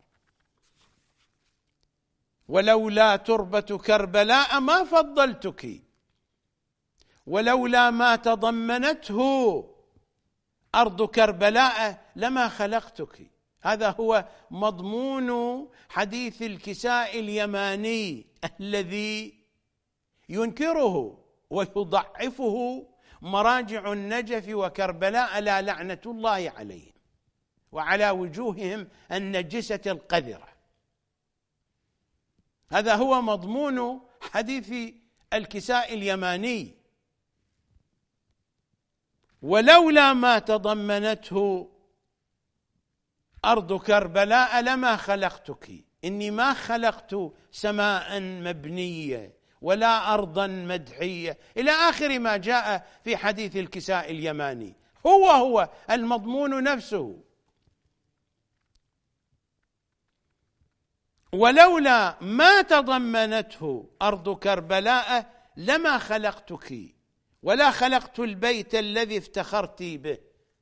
ولولا تربة كربلاء ما فضلتك، ولولا ما تضمنته أرض كربلاء لما خلقتك. هذا هو مضمون حديث الكساء اليماني الذي ينكره ويضعفه مراجع النجف وكربلاء لا لعنة الله عليهم وعلى وجوههم النجسة القذرة. هذا هو مضمون حديث الكساء اليماني. ولولا ما تضمنته أرض كربلاء لما خلقتك. إني ما خلقت سماء مبنية ولا أرضا مدحية إلى آخر ما جاء في حديث الكساء اليماني، هو هو المضمون نفسه. ولولا ما تضمنته أرض كربلاء لما خلقتك ولا خلقت البيت الذي افتخرت به،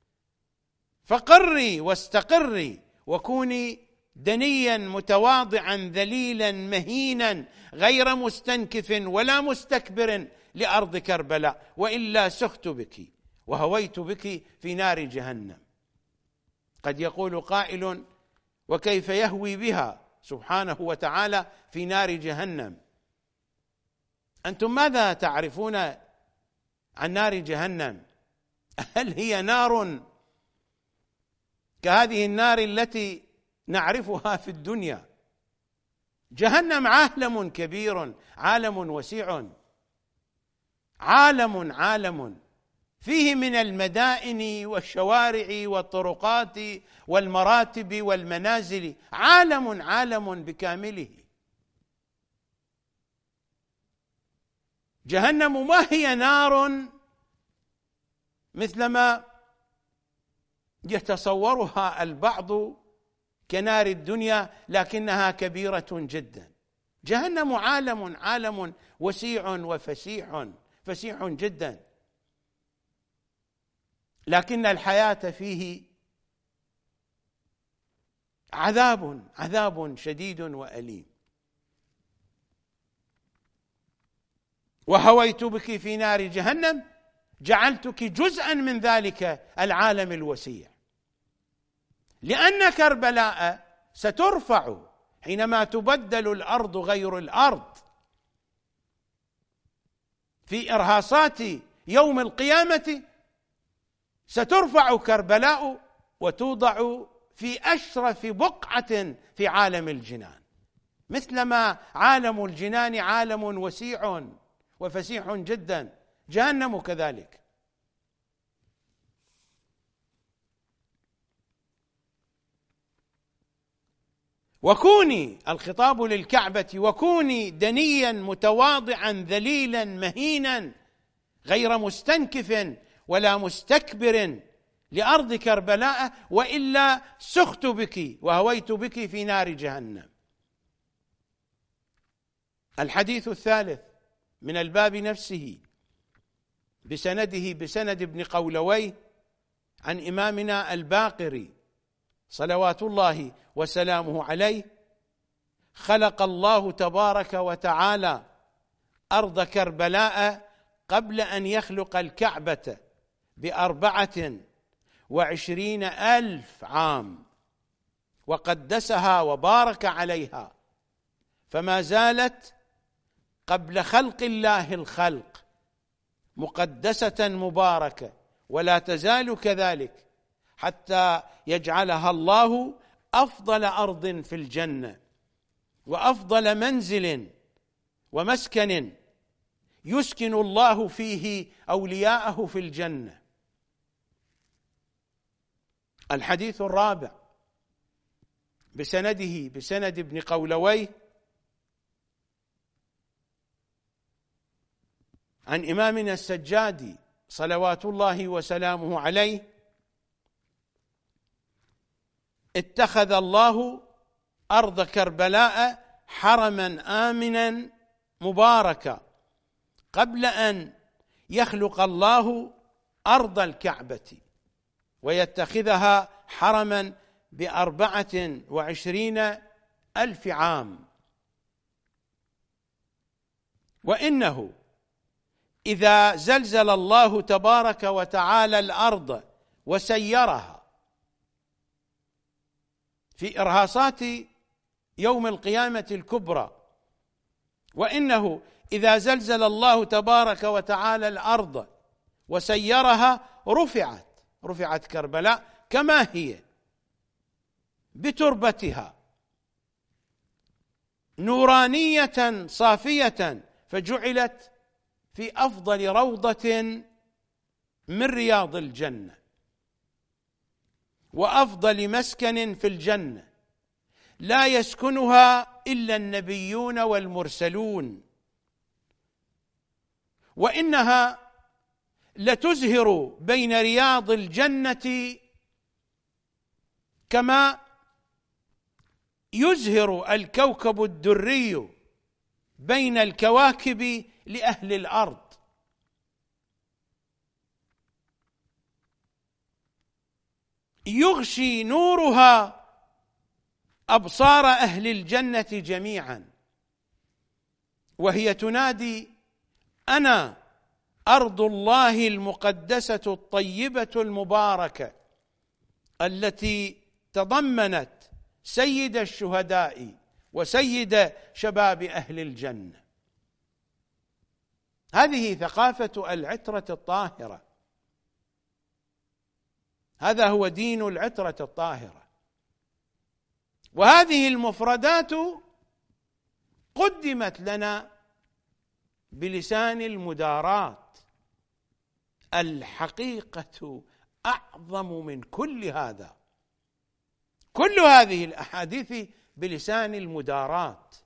فقري واستقري وكوني دنيا متواضعا ذليلا مهينا غير مستنكف ولا مستكبر لأرض كربلاء، وإلا سخت بك وهويت بك في نار جهنم. قد يقول قائل: وكيف يهوي بها سبحانه وتعالى في نار جهنم؟ أنتم ماذا تعرفون عن نار جهنم؟ هل هي نار كهذه النار التي نعرفها في الدنيا؟ جهنم عالم كبير، عالم وسيع، عالم عالم فيه من المدائن والشوارع والطرقات والمراتب والمنازل، عالم عالم بكامله. جهنم ما هي نار مثلما يتصورها البعض كنار الدنيا، لكنها كبيرة جدا. جهنم عالم عالم وسيع وفسيح فسيح جدا، لكن الحياة فيه عذاب عذاب شديد وأليم. وهويت بك في نار جهنم، جعلتك جزءا من ذلك العالم الوسيع، لأن كربلاء سترفع حينما تبدل الأرض غير الأرض في إرهاصات يوم القيامة. سترفع كربلاء وتوضع في أشرف بقعة في عالم الجنان، مثلما عالم الجنان عالم وسيع وفسيح جدا، جهنم كذلك. وكوني، الخطاب للكعبة، وكوني دنيا متواضعا ذليلا مهينا غير مستنكف ولا مستكبر لأرض كربلاء، وإلا سخت بك وهويت بك في نار جهنم. الحديث الثالث من الباب نفسه بسنده بسند ابن قولويه عن إمامنا الباقر صلوات الله وسلامه عليه: خلق الله تبارك وتعالى أرض كربلاء قبل أن يخلق الكعبة بأربعة وعشرين ألف عام، وقدسها وبارك عليها، فما زالت قبل خلق الله الخلق مقدسة مباركة، ولا تزال كذلك حتى يجعلها الله أفضل أرض في الجنة، وأفضل منزل ومسكن يسكن الله فيه أولياءه في الجنة. الحديث الرابع بسنده بسند ابن قولويه عن إمامنا السجادي صلوات الله وسلامه عليه: اتخذ الله أرض كربلاء حرما آمنا مباركا قبل أن يخلق الله أرض الكعبة ويتخذها حرما بأربعة وعشرين ألف عام. وإنه إذا زلزل الله تبارك وتعالى الأرض وسيرها في إرهاصات يوم القيامة الكبرى، وإنه إذا زلزل الله تبارك وتعالى الأرض وسيرها رفعت رفعت كربلاء كما هي بتربتها نورانية صافية، فجعلت في أفضل روضة من رياض الجنة وأفضل مسكن في الجنة لا يسكنها إلا النبيون والمرسلون، وإنها لتزهر بين رياض الجنة كما يزهر الكوكب الدري بين الكواكب لأهل الأرض. يغشي نورها أبصار أهل الجنة جميعا، وهي تنادي: أنا أرض الله المقدسة الطيبة المباركة التي تضمنت سيد الشهداء وسيد شباب أهل الجنة. هذه ثقافة العترة الطاهرة، هذا هو دين العترة الطاهرة. وهذه المفردات قدمت لنا بلسان المدارات. الحقيقة أعظم من كل هذا، كل هذه الأحاديث بلسان المدارات.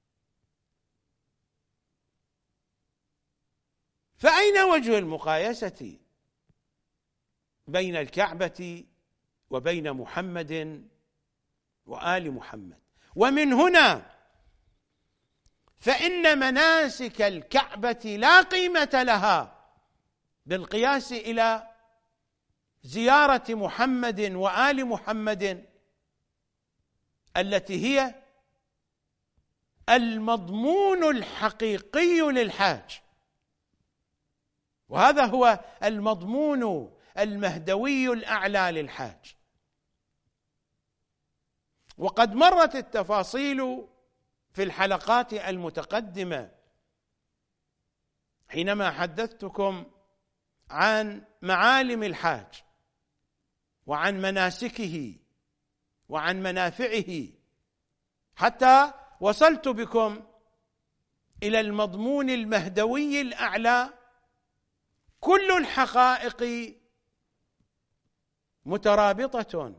فأين وجه المقايسة بين الكعبة وبين محمد وآل محمد؟ ومن هنا فإن مناسك الكعبة لا قيمة لها بالقياس إلى زيارة محمد وآل محمد التي هي المضمون الحقيقي للحاج، وهذا هو المضمون المهدوي الأعلى للحاج. وقد مرت التفاصيل في الحلقات المتقدمة حينما حدثتكم عن معالم الحاج وعن مناسكه وعن منافعه، حتى وصلت بكم إلى المضمون المهدوي الأعلى. كل الحقائق مترابطة.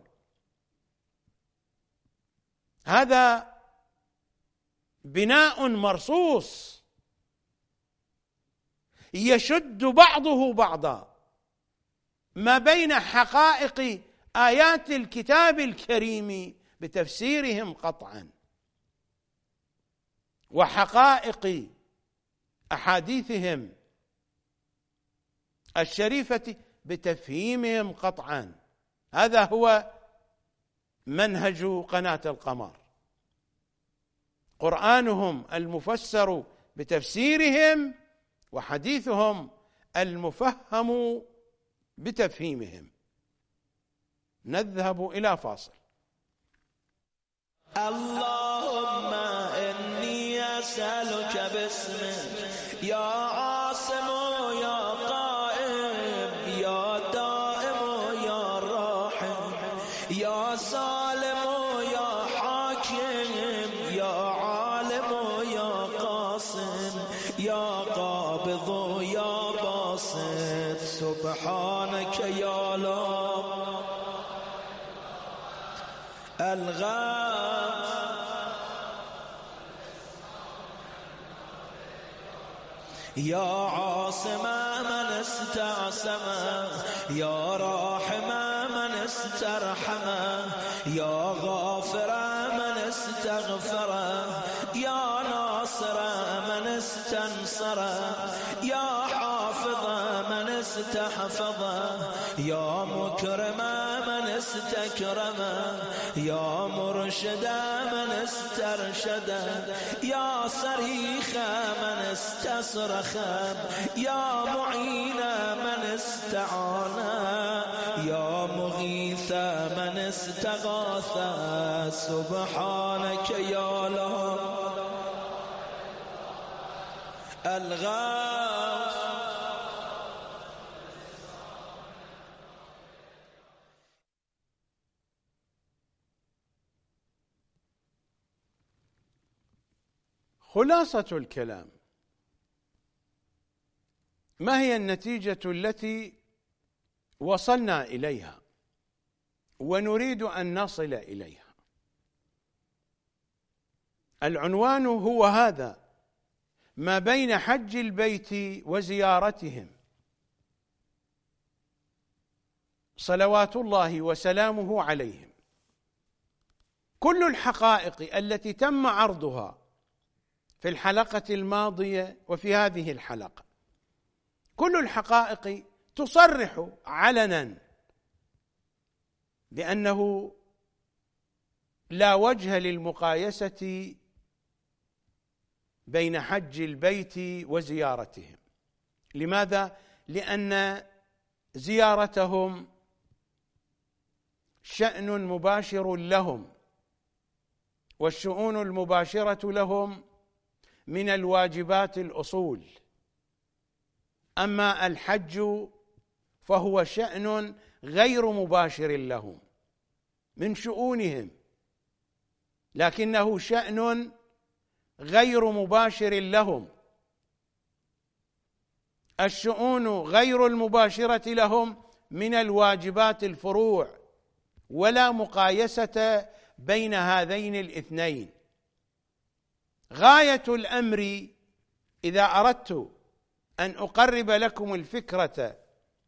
هذا بناء مرصوص يشد بعضه بعضا ما بين حقائق آيات الكتاب الكريم بتفسيرهم قطعا وحقائق أحاديثهم الشريفة بتفهيمهم قطعا. هذا هو منهج قناة القمر، قرآنهم المفسر بتفسيرهم وحديثهم المفهم بتفهيمهم. نذهب إلى فاصل. اللهم إني أسألك باسمك يا عاصم يا قائم يا دائم يا راحم يا سالم يا حاكم يا عالم يا قاسم يا قابض يا باسط سبحانك يا لا الغاث يا عاصم من استعصم يا راحم من استرحم يا غافر من استغفر يا ناصر من استنصر يا حافظ من استحفظ يا مكرم من استكرم يا مرشد من استرشد يا صريخ من استصرخ يا معين من استعان يا مغيث من استغاث سبحانك يا له الغاث. خلاصة الكلام: ما هي النتيجة التي وصلنا إليها ونريد أن نصل إليها؟ العنوان هو هذا: ما بين حج البيت وزيارتهم صلوات الله وسلامه عليهم. كل الحقائق التي تم عرضها في الحلقة الماضية وفي هذه الحلقة، كل الحقائق تصرح علنا بأنه لا وجه للمقايسة بين حج البيت وزيارتهم. لماذا؟ لأن زيارتهم شأن مباشر لهم، والشؤون المباشرة لهم من الواجبات الأصول. أما الحج فهو شأن غير مباشر لهم من شؤونهم، لكنه شأن غير مباشر لهم. الشؤون غير المباشرة لهم من الواجبات الفروع، ولا مقايسة بين هذين الاثنين. غاية الأمر إذا أردت أن أقرب لكم الفكرة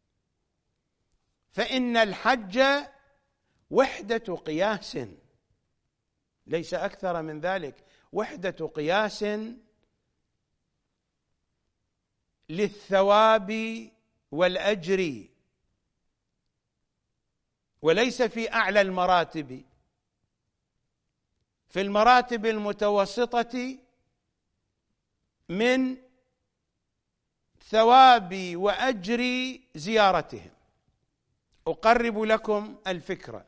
فإن الحج وحدة قياس، ليس أكثر من ذلك، وحدة قياس للثواب والأجر، وليس في أعلى المراتب. في المراتب المتوسطة من ثواب وأجر زيارتهم. أقرب لكم الفكرة.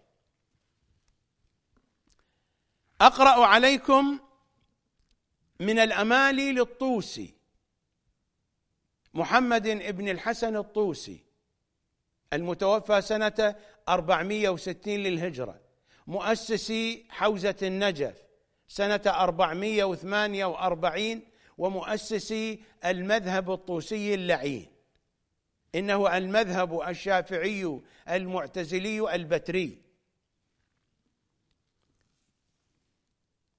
أقرأ عليكم من الأمالي للطوسي، محمد بن الحسن الطوسي، المتوفى سنة أربعمائة وستين للهجرة، مؤسسي حوزة النجف سنة أربعمائة وثمانية وأربعين، ومؤسسي المذهب الطوسي اللعين. إنه المذهب الشافعي المعتزلي البتري.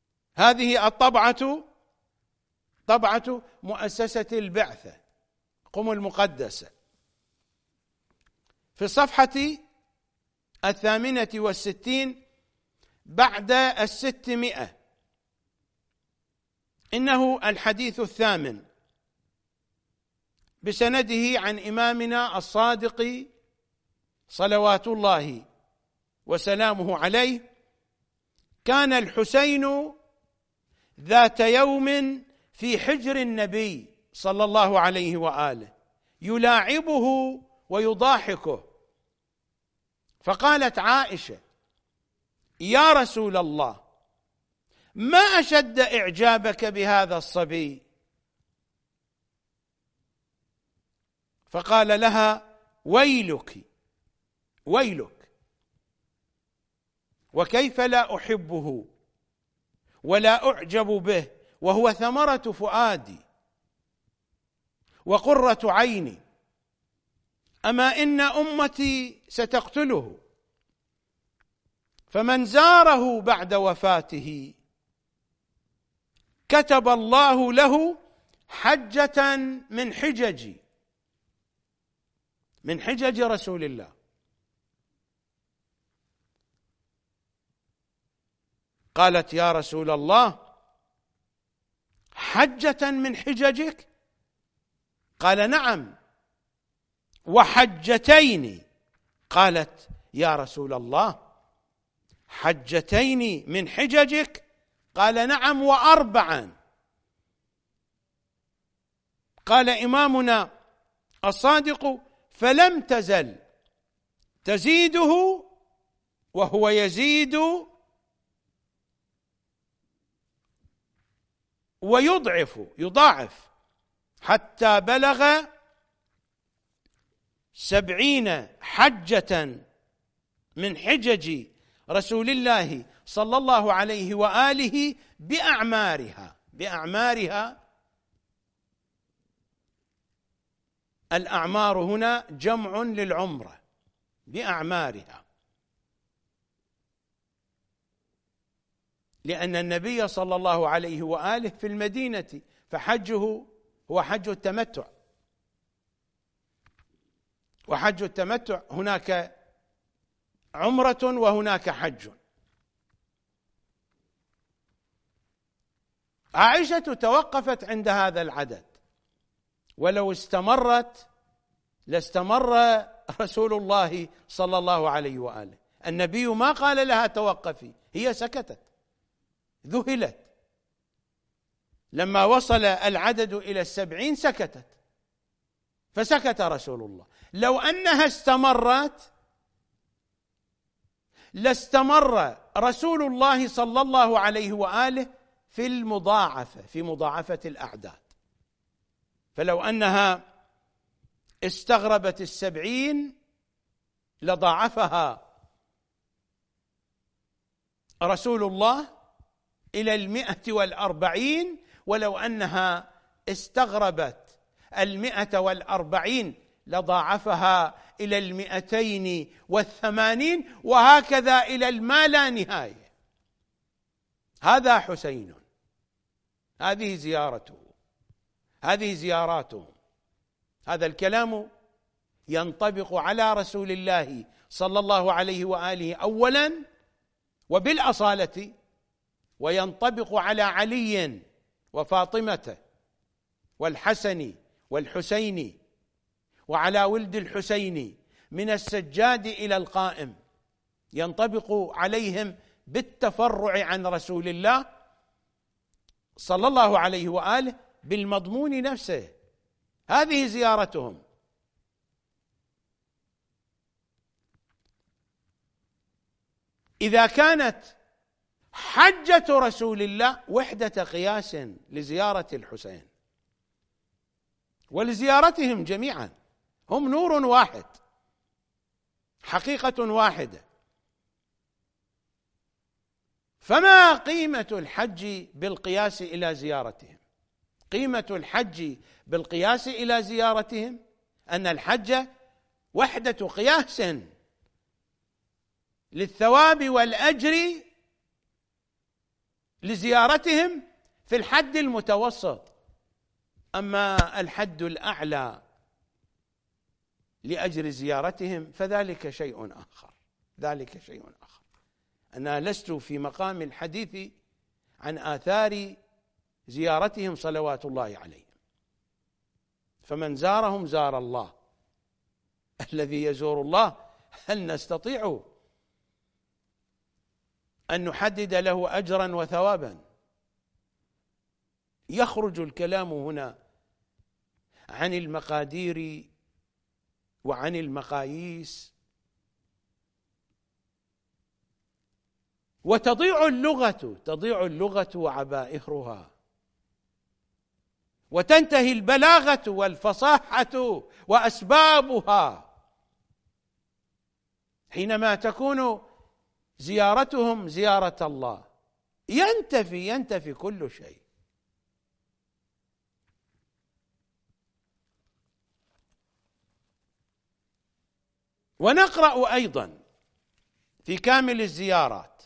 هذه الطبعة طبعة مؤسسة البعثة، قم المقدسة في الصفحة الثامنة والستين بعد الستمائة. إنه الحديث الثامن بسنده عن إمامنا الصادق صلوات الله وسلامه عليه: كان الحسين ذات يوم في حجر النبي صلى الله عليه وآله يلاعبه ويضاحكه، فقالت عائشة: يا رسول الله، ما أشد إعجابك بهذا الصبي؟ فقال لها: ويلك ويلك، وكيف لا أحبه ولا أعجب به وهو ثمرة فؤادي وقرة عيني، أما إن أمتي ستقتله، فمن زاره بعد وفاته كتب الله له حجة من حجج من حجج رسول الله. قالت: يا رسول الله، حجة من حججك؟ قال: نعم، وحجتين. قالت: يا رسول الله، حجتين من حججك؟ قال: نعم، وأربعا. قال إمامنا الصادق: فلم تزل تزيده وهو يزيد ويضعف يضاعف حتى بلغ سبعين حجة من حجج رسول الله صلى الله عليه وآله بأعمارها بأعمارها. الأعمار هنا جمع للعمرة، بأعمارها، لأن النبي صلى الله عليه وآله في المدينة، فحجه هو حج التمتع، وحج التمتع هناك عمرة وهناك حج. عائشة توقفت عند هذا العدد، ولو استمرت لاستمر رسول الله صلى الله عليه وآله. النبي ما قال لها توقفي، هي سكتت، ذهلت. لما وصل العدد إلى السبعين سكتت، فسكت رسول الله. لو أنها استمرت لاستمر رسول الله صلى الله عليه وآله في المضاعفة، في مضاعفة الأعداد. فلو أنها استغربت السبعين لضاعفها رسول الله إلى المئة والأربعين، ولو أنها استغربت المئة والأربعين لضاعفها إلى المئتين والثمانين، وهكذا إلى الما لا نهاية. هذا حسين، هذه زيارته، هذه زياراته. هذا الكلام ينطبق على رسول الله صلى الله عليه وآله أولا وبالأصالة، وينطبق على علي وفاطمة والحسن والحسين، وعلى ولد الحسين من السجاد إلى القائم، ينطبق عليهم بالتفرع عن رسول الله صلى الله عليه وآله بالمضمون نفسه. هذه زيارتهم. إذا كانت حجة رسول الله وحدة قياس لزيارة الحسين ولزيارتهم جميعا، هم نور واحد، حقيقة واحدة، فما قيمة الحج بالقياس إلى زيارتهم؟ قيمة الحج بالقياس إلى زيارتهم أن الحج وحدة قياس للثواب والأجر لزيارتهم في الحد المتوسط. أما الحد الأعلى لأجل زيارتهم فذلك شيء آخر، ذلك شيء آخر. أنا لست في مقام الحديث عن آثار زيارتهم صلوات الله عليهم، فمن زارهم زار الله. الذي يزور الله هل نستطيع أن نحدد له أجرا وثوابا؟ يخرج الكلام هنا عن المقادير وعن المقاييس، وتضيع اللغة تضيع اللغة وعبائرها، وتنتهي البلاغة والفصاحة وأسبابها حينما تكون زيارتهم زيارة الله. ينتفي ينتفي كل شيء. ونقرأ أيضا في كامل الزيارات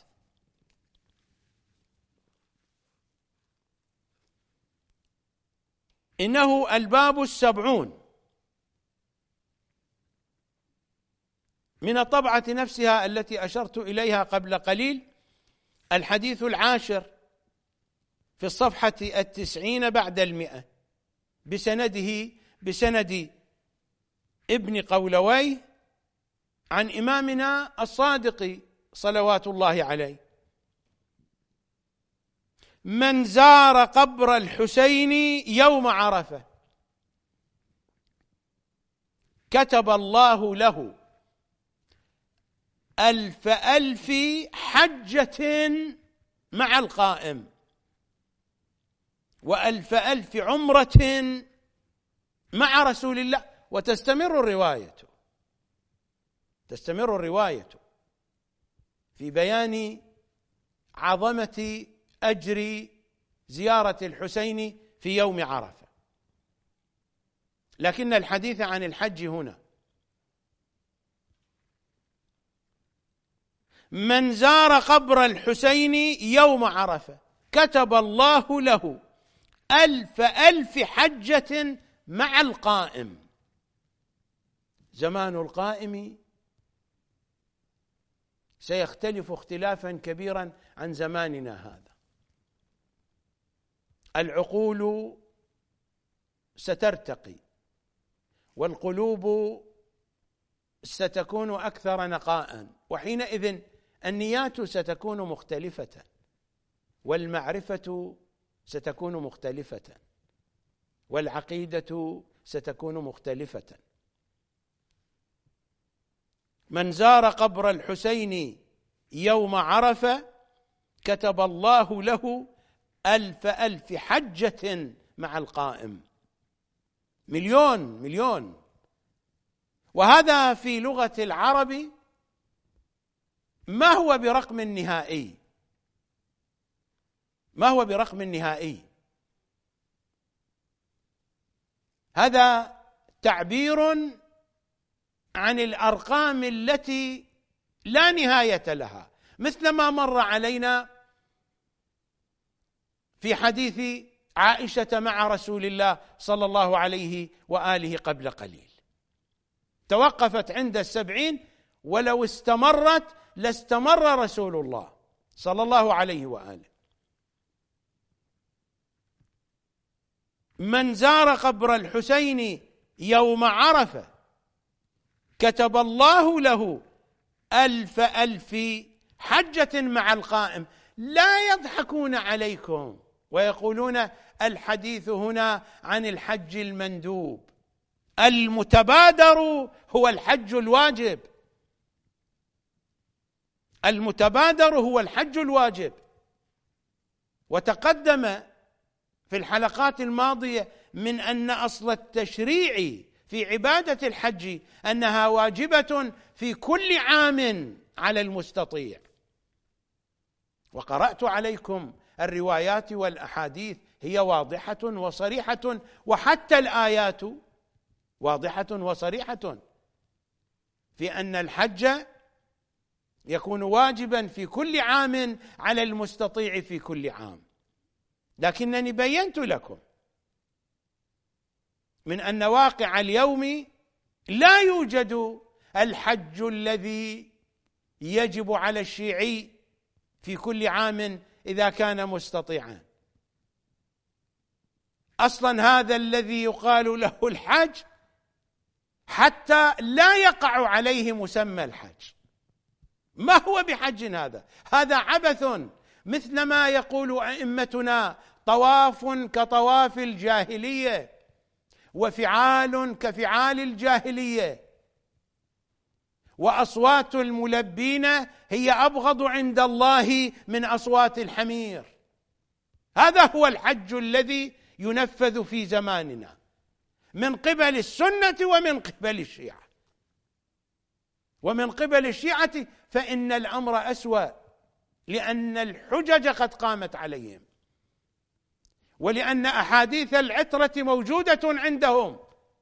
إنه الباب السبعون من الطبعة نفسها التي أشرت إليها قبل قليل، الحديث العاشر في الصفحة التسعين بعد المئة بسنده بسند ابن قولوي عن إمامنا الصادق صلوات الله عليه: من زار قبر الحسين يوم عرفة كتب الله له ألف ألف حجة مع القائم، وألف ألف عمرة مع رسول الله. وتستمر الرواية تستمر الرواية في بيان عظمة أجر زيارة الحسين في يوم عرفة. لكن الحديث عن الحج هنا: من زار قبر الحسين يوم عرفة كتب الله له ألف ألف حجة مع القائم. زمان القائم سيختلف اختلافا كبيرا عن زماننا هذا. العقول سترتقي والقلوب ستكون أكثر نقاء، وحينئذ النيات ستكون مختلفة والمعرفة ستكون مختلفة والعقيدة ستكون مختلفة. من زار قبر الحسين يوم عرفة كتب الله له ألف ألف حجة مع القائم. مليون مليون. وهذا في لغة العرب ما هو برقم نهائي، ما هو برقم نهائي. هذا تعبير عن الأرقام التي لا نهاية لها، مثل ما مر علينا في حديث عائشة مع رسول الله صلى الله عليه وآله قبل قليل. توقفت عند السبعين، ولو استمرت لاستمر رسول الله صلى الله عليه وآله. من زار قبر الحسين يوم عرفة كتب الله له ألف ألف حجة مع القائم. لا يضحكون عليكم ويقولون الحديث هنا عن الحج المندوب. المتبادر هو الحج الواجب، المتبادر هو الحج الواجب. وتقدم في الحلقات الماضية من أن أصل التشريع في عبادة الحج أنها واجبة في كل عام على المستطيع. وقرأت عليكم الروايات والأحاديث، هي واضحة وصريحة، وحتى الآيات واضحة وصريحة في أن الحج يكون واجبا في كل عام على المستطيع في كل عام. لكنني بينت لكم من أن واقع اليوم لا يوجد الحج الذي يجب على الشيعي في كل عام إذا كان مستطيعا. أصلا هذا الذي يقال له الحج حتى لا يقع عليه مسمى الحج. ما هو بحج هذا؟ هذا عبث، مثلما يقول أئمتنا طواف كطواف الجاهلية وفعال كفعال الجاهلية، وأصوات الملبين هي أبغض عند الله من أصوات الحمير. هذا هو الحج الذي ينفذ في زماننا من قبل السنة ومن قبل الشيعة. ومن قبل الشيعة فإن الأمر أسوأ، لأن الحجج قد قامت عليهم، ولأن أحاديث العترة موجودة عندهم.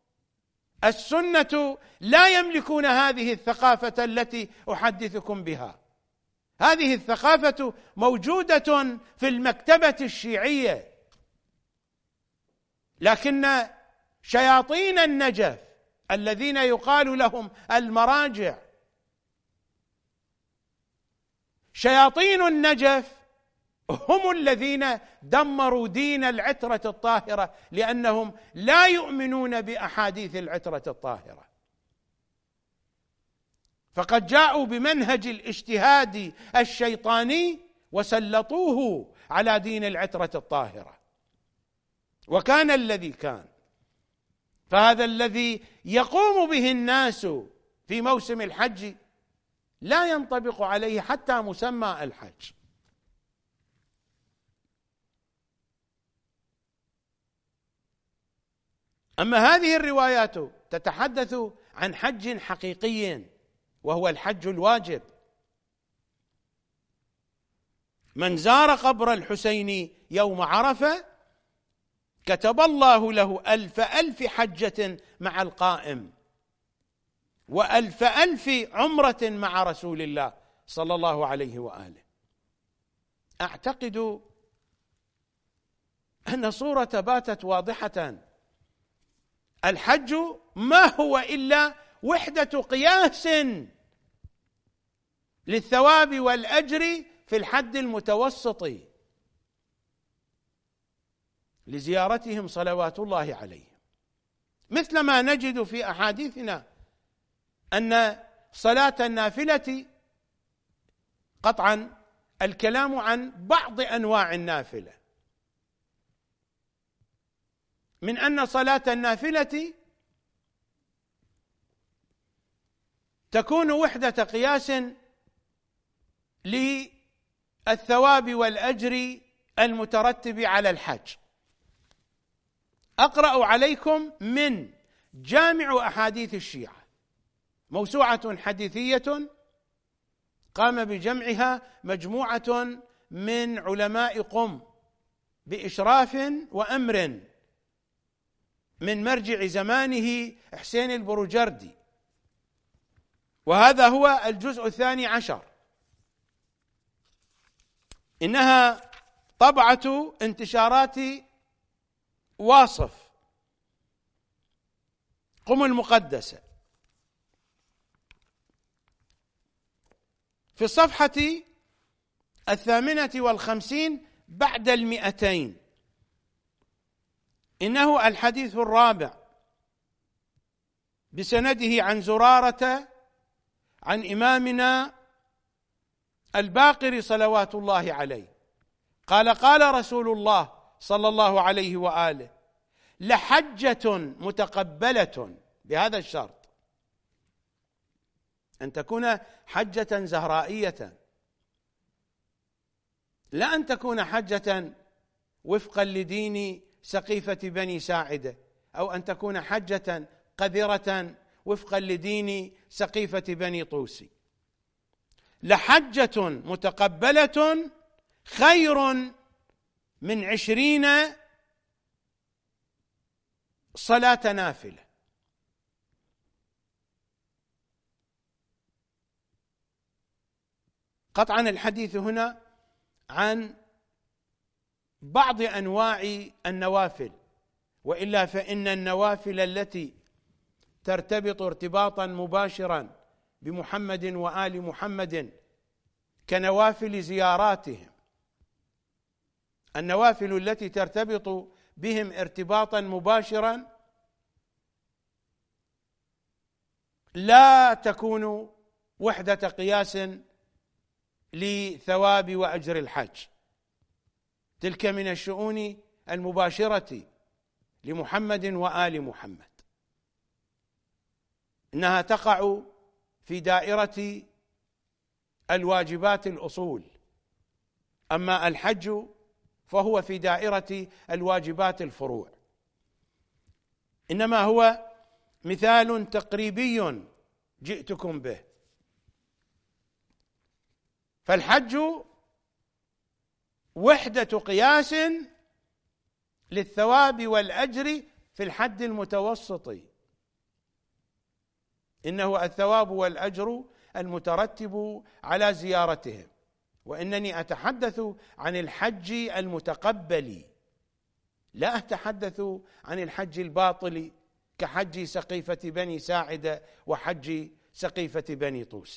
السنة لا يملكون هذه الثقافة التي أحدثكم بها. هذه الثقافة موجودة في المكتبة الشيعية، لكن شياطين النجف الذين يقال لهم المراجع، شياطين النجف هم الذين دمروا دين العترة الطاهرة، لأنهم لا يؤمنون بأحاديث العترة الطاهرة، فقد جاءوا بمنهج الاجتهاد الشيطاني وسلطوه على دين العترة الطاهرة، وكان الذي كان. فهذا الذي يقوم به الناس في موسم الحج لا ينطبق عليه حتى مسمى الحج. أما هذه الروايات تتحدث عن حج حقيقي وهو الحج الواجب. من زار قبر الحسين يوم عرفة كتب الله له ألف ألف حجة مع القائم، وألف ألف عمرة مع رسول الله صلى الله عليه وآله. أعتقد أن صورة باتت واضحة. الحج ما هو إلا وحدة قياس للثواب والأجر في الحد المتوسط لزيارتهم صلوات الله عليهم، مثلما نجد في أحاديثنا أن صلاة النافلة، قطعا الكلام عن بعض أنواع النافلة، من أن صلاة النافلة تكون وحدة قياس للثواب والأجر المترتب على الحج. أقرأ عليكم من جامع أحاديث الشيعة، موسوعة حديثية قام بجمعها مجموعة من علماء قم بإشراف وأمر من مرجع زمانه حسين البروجردي، وهذا هو الجزء الثاني عشر. إنها طبعة انتشارات واصف قم المقدسة. في الصفحة الثامنة والخمسين بعد المئتين، إنه الحديث الرابع بسنده عن زرارة عن إمامنا الباقر صلوات الله عليه قال: قال رسول الله صلى الله عليه وآله: لحجة متقبلة، بهذا الشرط أن تكون حجة زهرائية، لا أن تكون حجة وفقا لدين سقيفة بني ساعدة، أو أن تكون حجة قذرة وفقا لدين سقيفة بني طوسي. لحجة متقبلة خير من عشرين صلاة نافلة. قطعا الحديث هنا عن بعض أنواع النوافل، وإلا فإن النوافل التي ترتبط ارتباطا مباشرا بمحمد وآل محمد كنوافل زياراتهم. النوافل التي ترتبط بهم ارتباطا مباشرا لا تكون وحدة قياس لثواب وأجر الحج، تلك من الشؤون المباشرة لمحمد وآل محمد، إنها تقع في دائرة الواجبات الأصول، أما الحج فهو في دائرة الواجبات الفروع. إنما هو مثال تقريبي جئتكم به. فالحج وحدة قياس للثواب والأجر في الحد المتوسط، إنه الثواب والأجر المترتب على زيارتهم، وإنني أتحدث عن الحج المتقبل، لا أتحدث عن الحج الباطل كحج سقيفة بني ساعدة وحج سقيفة بني طوسي.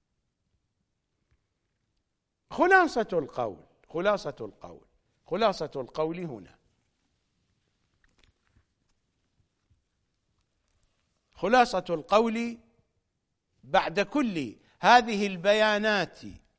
خلاصة القول خلاصة القول خلاصة القول هنا، خلاصة القول بعد كل هذه البيانات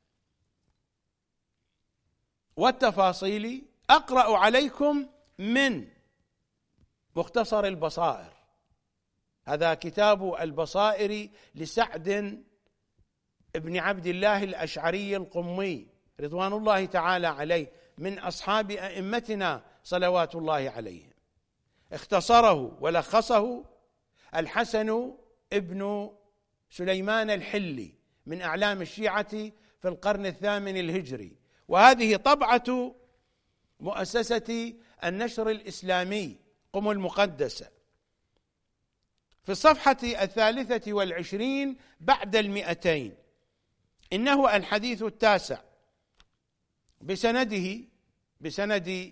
والتفاصيل أقرأ عليكم من مختصر البصائر. هذا كتاب البصائر لسعد بن عبد الله الأشعري القمي رضوان الله تعالى عليه، من أصحاب أئمتنا صلوات الله عليهم. اختصره ولخصه الحسن ابن سليمان الحلي من أعلام الشيعة في القرن الثامن الهجري، وهذه طبعة مؤسسة النشر الإسلامي قم المقدسة في الصفحة الثالثة والعشرين بعد المئتين. إنه الحديث التاسع بسنده بسند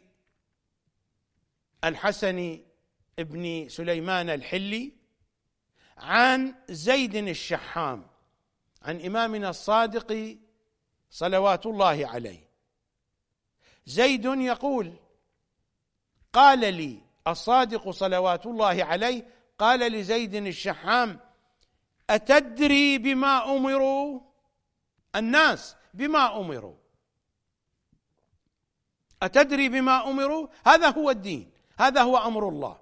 الحسن ابن سليمان الحلي عن زيد الشحام عن إمامنا الصادق صلوات الله عليه. زيد يقول: قال لي الصادق صلوات الله عليه، قال لزيد الشحام: أتدري بما أمروا الناس؟ بما أمروا، أتدري بما أمروا؟ هذا هو الدين، هذا هو أمر الله.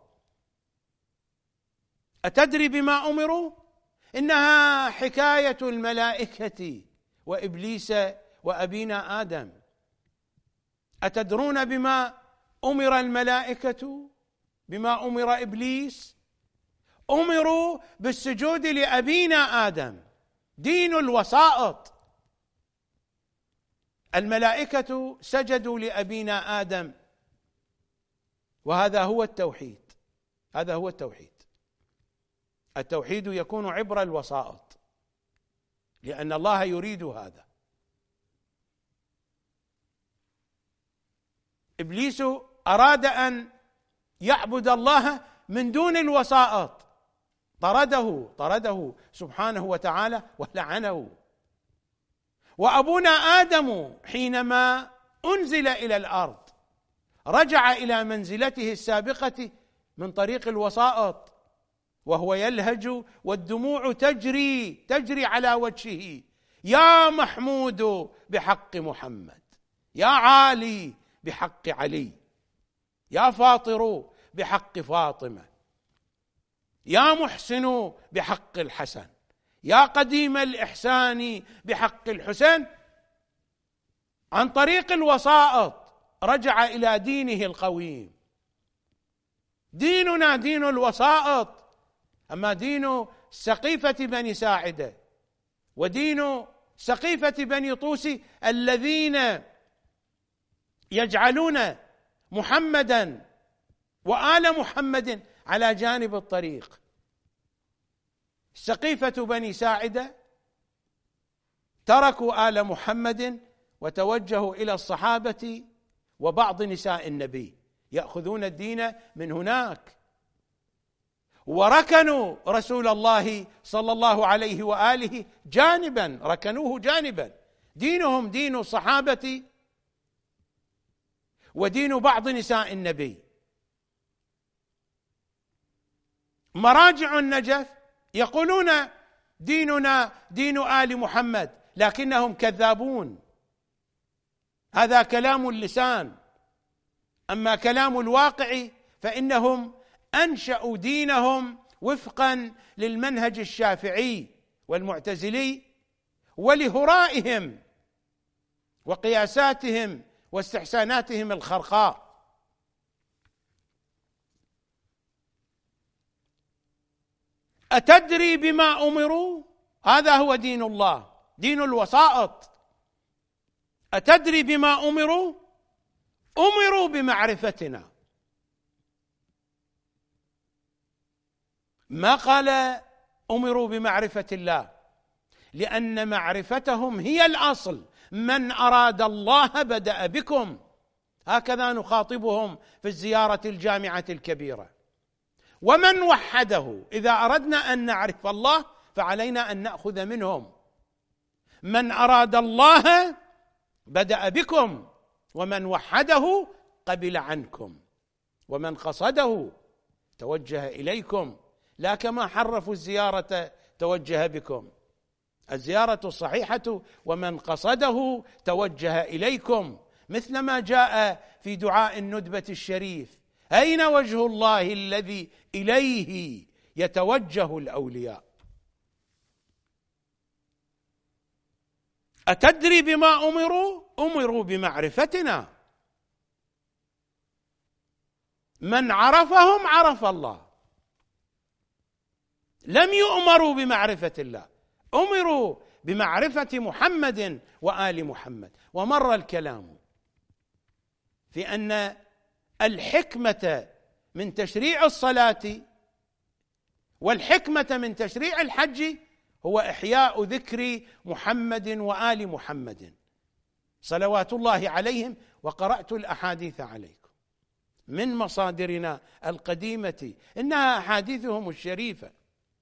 أتدري بما أمروا؟ إنها حكاية الملائكة وإبليس وأبينا آدم. أتدرون بما أمر الملائكة؟ بما أمر إبليس؟ أمروا بالسجود لأبينا آدم، دين الوسائط. الملائكة سجدوا لأبينا آدم، وهذا هو التوحيد، هذا هو التوحيد. التوحيد يكون عبر الوسائط، لأن الله يريد هذا. إبليس أراد أن يعبد الله من دون الوسائط، طرده طرده سبحانه وتعالى ولعنه. وأبونا آدم حينما أنزل إلى الأرض رجع إلى منزلته السابقة من طريق الوسائط، وهو يلهج والدموع تجري تجري على وجهه: يا محمود بحق محمد، يا عالي بحق علي، يا فاطر بحق فاطمة، يا محسن بحق الحسن، يا قديم الإحسان بحق الحسين. عن طريق الوسائط رجع إلى دينه القويم. ديننا دين الوسائط، أما دين سقيفة بني ساعدة ودين سقيفة بني طوسي الذين يجعلون محمدا وآل محمد على جانب الطريق. سقيفة بني ساعدة تركوا آل محمد وتوجهوا إلى الصحابة وبعض نساء النبي، يأخذون الدين من هناك. وركنوا رسول الله صلى الله عليه وآله جانبا، ركنوه جانبا. دينهم دين الصحابة ودين بعض نساء النبي. مراجع النجف يقولون ديننا دين آل محمد، لكنهم كذابون. هذا كلام اللسان، أما كلام الواقع فإنهم أنشأوا دينهم وفقا للمنهج الشافعي والمعتزلي ولهرائهم وقياساتهم واستحساناتهم الخرقاء. أتدري بما أمروا؟ هذا هو دين الله، دين الوسائط. أتدري بما أمروا؟ أمروا بمعرفتنا. ما قال أمروا بمعرفة الله، لأن معرفتهم هي الأصل. من أراد الله بدأ بكم، هكذا نخاطبهم في الزيارة الجامعة الكبيرة. ومن وحده، إذا أردنا أن نعرف الله فعلينا أن نأخذ منهم. من أراد الله بدأ بكم، ومن وحده قبل عنكم، ومن قصده توجه إليكم، لا كما حرفوا الزيارة توجه بكم. الزيارة الصحيحة ومن قصده توجه إليكم، مثل ما جاء في دعاء الندبة الشريف: أين وجه الله الذي إليه يتوجه الأولياء. أتدري بما أمروا؟ أمروا بمعرفتنا. من عرفهم عرف الله، لم يؤمروا بمعرفة الله، أمروا بمعرفة محمد وآل محمد. ومر الكلام في أن الحكمة من تشريع الصلاة والحكمة من تشريع الحج هو إحياء ذكر محمد وآل محمد صلوات الله عليهم. وقرأت الأحاديث عليكم من مصادرنا القديمة، إنها أحاديثهم الشريفة.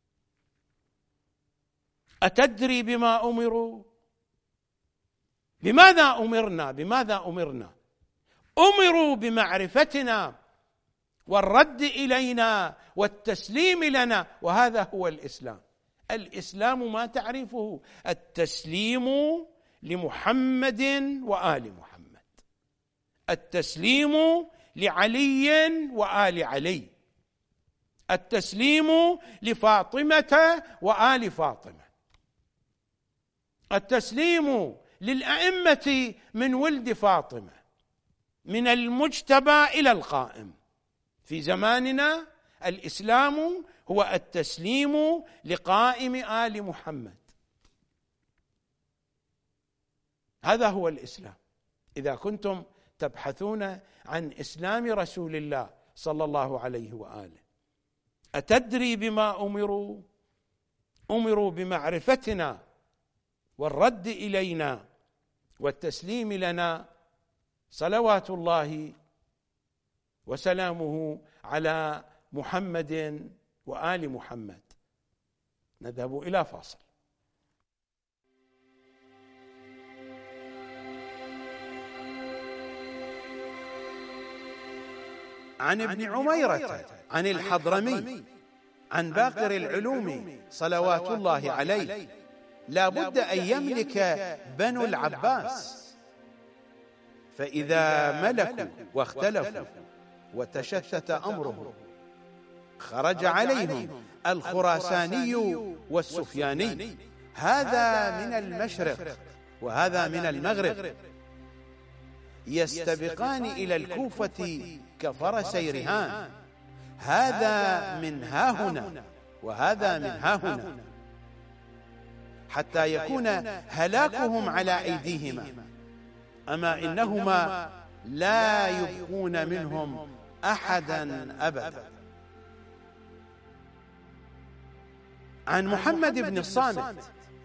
أتدري بما أمروا؟ بماذا أمرنا؟ بماذا أمرنا؟ أمروا بمعرفتنا والرد إلينا والتسليم لنا، وهذا هو الإسلام. الإسلام ما تعرفه؟ التسليم لمحمد وآل محمد، التسليم لعلي وآل علي، التسليم لفاطمة وآل فاطمة، التسليم للأئمة من ولد فاطمة من المجتبى إلى القائم. في زماننا الإسلام هو التسليم لقائم آل محمد، هذا هو الإسلام. إذا كنتم تبحثون عن إسلام رسول الله صلى الله عليه وآله. أتدري بما أمروا؟ أمروا بمعرفتنا والرد إلينا والتسليم لنا، صلوات الله وسلامه على محمد وآل محمد. نذهب إلى فاصل. عن ابن عميرة عن الحضرمي عن باقر العلوم صلوات الله عليه: لا بد أن يملك بنو العباس، فإذا ملكوا واختلفوا وتشتت أمرهم خرج عليهم الخراساني والسفياني، هذا من المشرق وهذا من المغرب، يستبقان إلى الكوفة كفرسي رهان، هذا من هاهنا وهذا من هاهنا، حتى يكون هلاكهم على أيديهما، أما إنهما لا يبقون منهم أحدا أبدا. عن محمد بن الصامت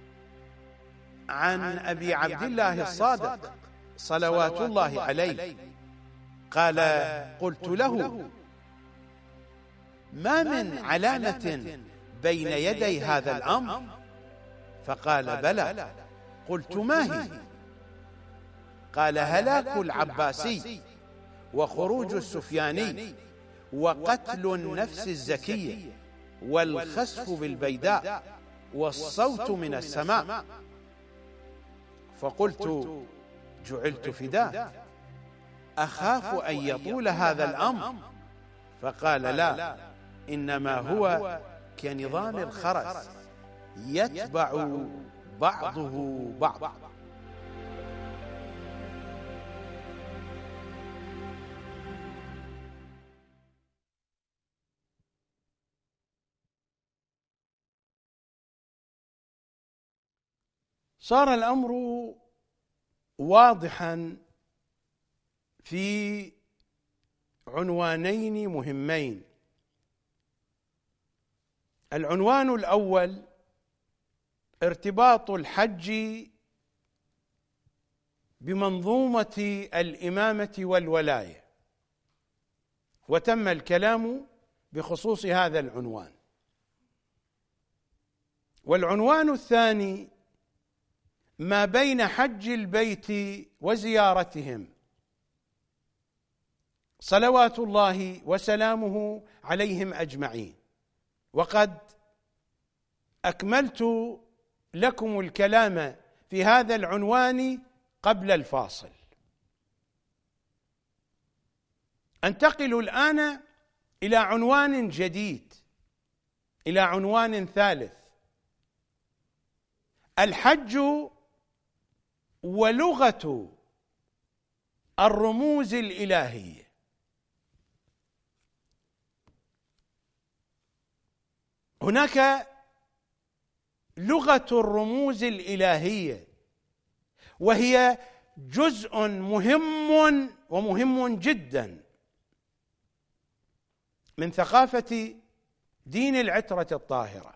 عن أبي عبد الله الصادق صلوات الله عليه قال: قلت له: ما من علامة بين يدي هذا الأمر؟ فقال بلى. قلت ما هي؟ قال هلاك العباسي وخروج السفياني وقتل النفس الزكية والخسف بالبيداء والصوت من السماء. فقلت جعلت فداك، أخاف أن يطول هذا الأمر. فقال لا، إنما هو كنظام الخرس يتبع بعضه بعض. صار الأمر واضحا في عنوانين مهمين. العنوان الأول ارتباط الحج بمنظومة الإمامة والولاية، وتم الكلام بخصوص هذا العنوان. والعنوان الثاني ما بين حج البيت وزيارتهم صلوات الله وسلامه عليهم أجمعين. وقد أكملت لكم الكلام في هذا العنوان قبل الفاصل. أنتقل الآن إلى عنوان جديد، إلى عنوان ثالث: الحج ولغة الرموز الإلهية. هناك لغة الرموز الإلهية، وهي جزء مهم ومهم جدا من ثقافة دين العترة الطاهرة.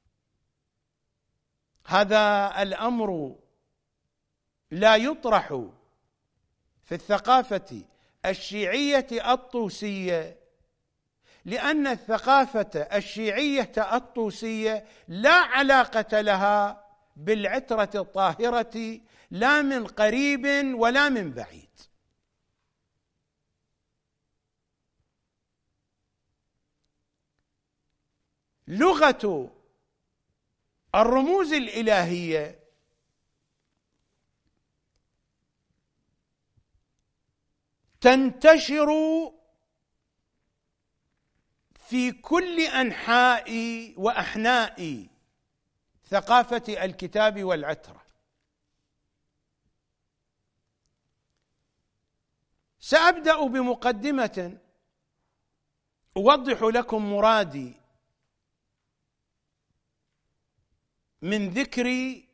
هذا الأمر لا يطرح في الثقافة الشيعية الطوسية، لأن الثقافة الشيعية الطوسية لا علاقة لها بالعترة الطاهرة، لا من قريب ولا من بعيد. لغة الرموز الإلهية تنتشر في كل أنحاء وأحناء ثقافة الكتاب والعترة. سأبدأ بمقدمة أوضح لكم مرادي من ذكري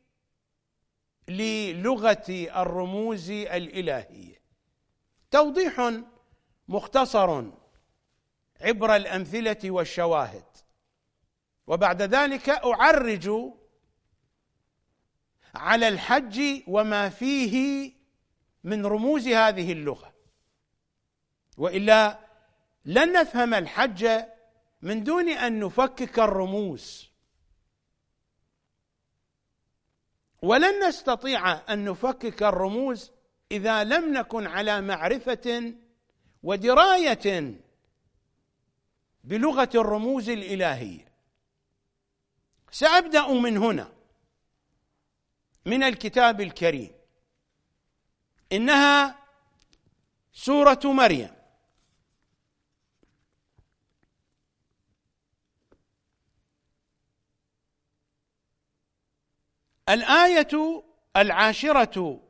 للغة الرموز الإلهية، توضيح مختصر عبر الأمثلة والشواهد، وبعد ذلك أعرج على الحج وما فيه من رموز هذه اللغة، وإلا لن نفهم الحج من دون أن نفكك الرموز، ولن نستطيع أن نفكك الرموز إذا لم نكن على معرفة ودراية بلغة الرموز الإلهية. سأبدأ من هنا، من الكتاب الكريم. إنها سورة مريم، الآية العاشرة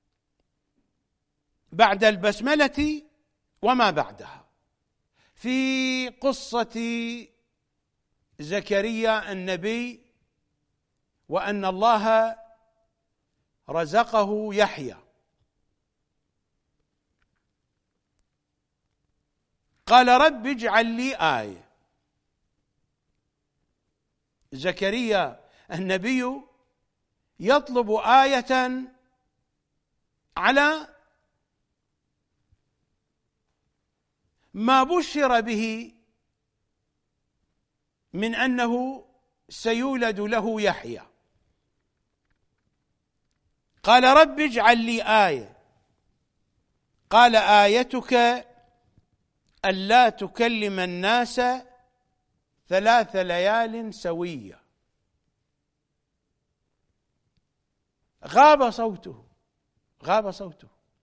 بعد البسملة وما بعدها، في قصة زكريا النبي، وأن الله رزقه يحيى. قال رب اجعل لي آية. زكريا النبي يطلب آية على ما بشر به من أنه سيولد له يحيى. قال رب اجعل لي آية. قال آيتك ألا تكلم الناس ثلاث ليال سوية. غاب صوته غاب صوته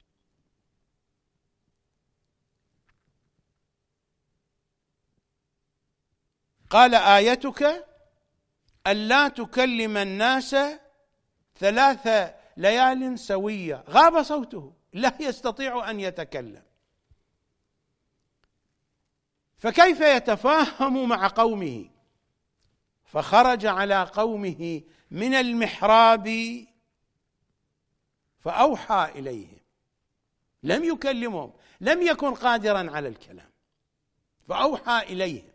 قال آيتك ألا تكلم الناس ثلاث ليال سوية. غاب صوته، لا يستطيع أن يتكلم، فكيف يتفاهم مع قومه؟ فخرج على قومه من المحراب فأوحى إليهم. لم يكلمهم، لم يكن قادرا على الكلام، فأوحى إليهم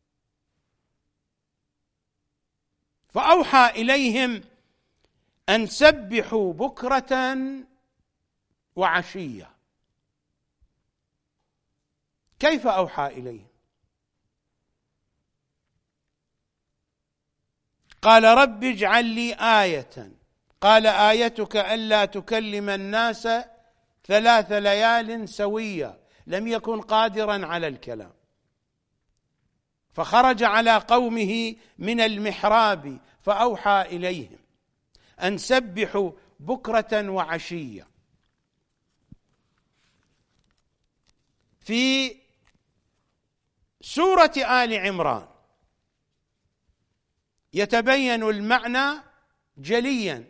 فأوحى إليهم أن سبحوا بكرة وعشية. كيف أوحى إليهم؟ قال رب اجعل لي آية. قال آيتك ألا تكلم الناس ثلاث ليال سوية. لم يكن قادرا على الكلام، فخرج على قومه من المحراب فأوحى إليهم أن سبحوا بكرة وعشية. في سورة آل عمران يتبين المعنى جليا.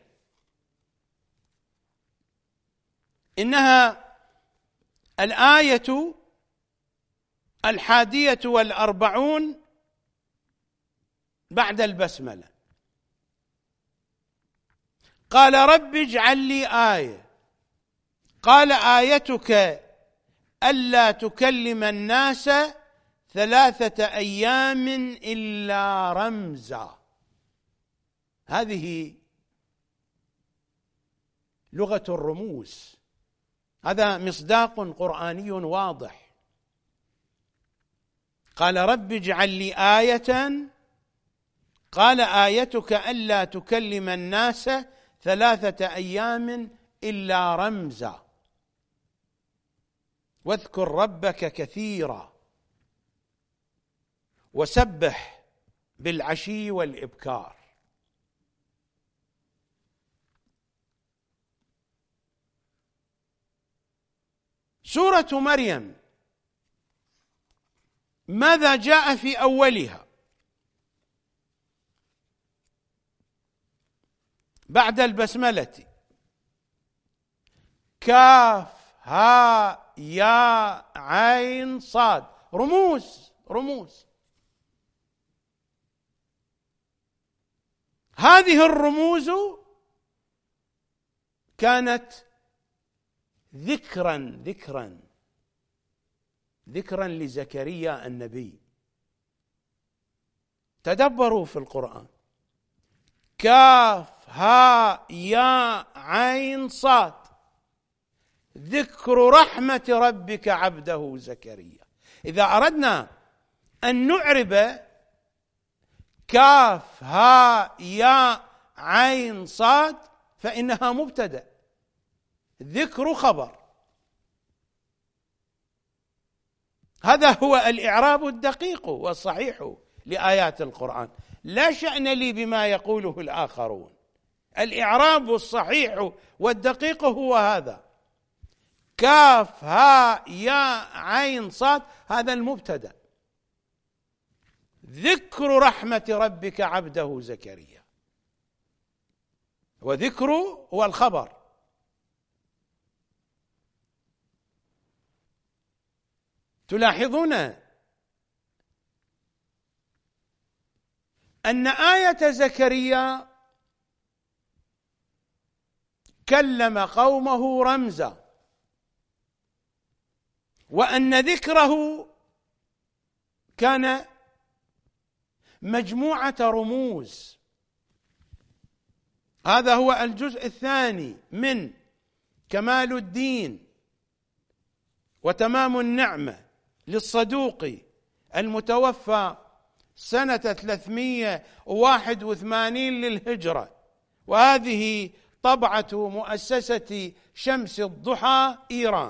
إنها الآية الحادية والأربعون بعد البسملة. قال رب اجعل لي آية. قال آيتك ألا تكلم الناس ثلاثة أيام إلا رمزا. هذه لغة الرموز، هذا مصداق قرآني واضح. قال رب اجعل لي آية. قال آيتك ألا تكلم الناس ثلاثة أيام إلا رمزا واذكر ربك كثيرا وسبح بالعشي والإبكار. سورة مريم ماذا جاء في أولها بعد البسملة؟ كاف ها يا عين صاد. رموز رموز. هذه الرموز كانت ذكرا ذكرا ذكرا لزكريا النبي. تدبروا في القرآن. كاف ها يا عين صاد ذكر رحمة ربك عبده زكريا. إذا أردنا أن نعرب كاف ها يا عين صاد فإنها مبتدأ، ذكر خبر. هذا هو الإعراب الدقيق والصحيح لآيات القرآن. لا شأن لي بما يقوله الآخرون. الإعراب الصحيح والدقيق هو هذا. كاف ها يا عين صاد هذا المبتدأ، ذكر رحمة ربك عبده زكريا، وذكر هو الخبر. تلاحظون أن آية زكريا كلم قومه رمزا، وأن ذكره كان مجموعة رموز. هذا هو الجزء الثاني من كمال الدين وتمام النعمة للصدوق المتوفى سنة ثلاثمائة وواحد وثمانين للهجرة، وهذه طبعة مؤسسة شمس الضحى إيران.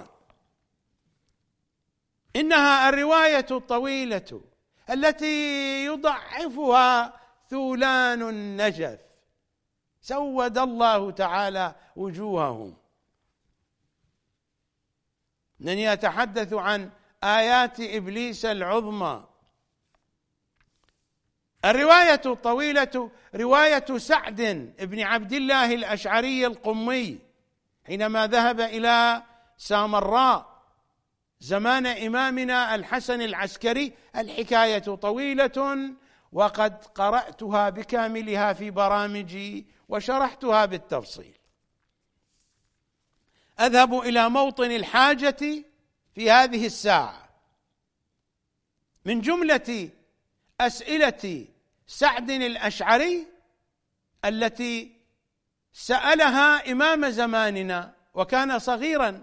إنها الرواية الطويلة التي يضعفها ثولان النجف سود الله تعالى وجوههم. إنني يتحدث عن آيات إبليس العظمى. الرواية الطويلة رواية سعد بن عبد الله الأشعري القمي حينما ذهب إلى سامراء زمان إمامنا الحسن العسكري. الحكاية طويلة وقد قرأتها بكاملها في برامجي وشرحتها بالتفصيل. أذهب إلى موطن الحاجة في هذه الساعة. من جملة أسئلة سعد الأشعري التي سألها إمام زماننا وكان صغيرا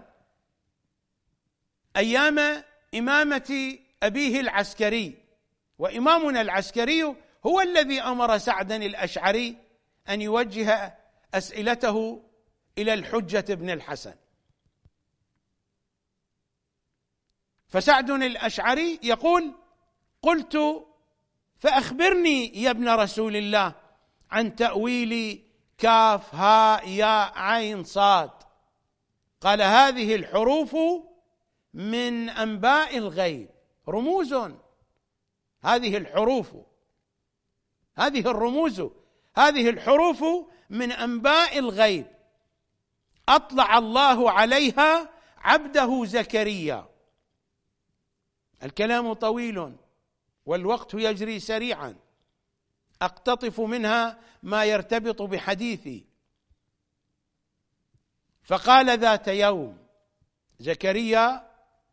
أيام إمامة أبيه العسكري، وإمامنا العسكري هو الذي أمر سعدا الأشعري أن يوجه أسئلته إلى الحجة بن الحسن. فسعد الأشعري يقول: قلت فأخبرني يا ابن رسول الله عن تأويل كاف هاء ياء عين صاد. قال: هذه الحروف من أنباء الغيب، رموز. هذه الحروف، هذه الرموز، هذه الحروف من أنباء الغيب أطلع الله عليها عبده زكريا. الكلام طويل والوقت يجري سريعا، أقتطف منها ما يرتبط بحديثي. فقال ذات يوم زكريا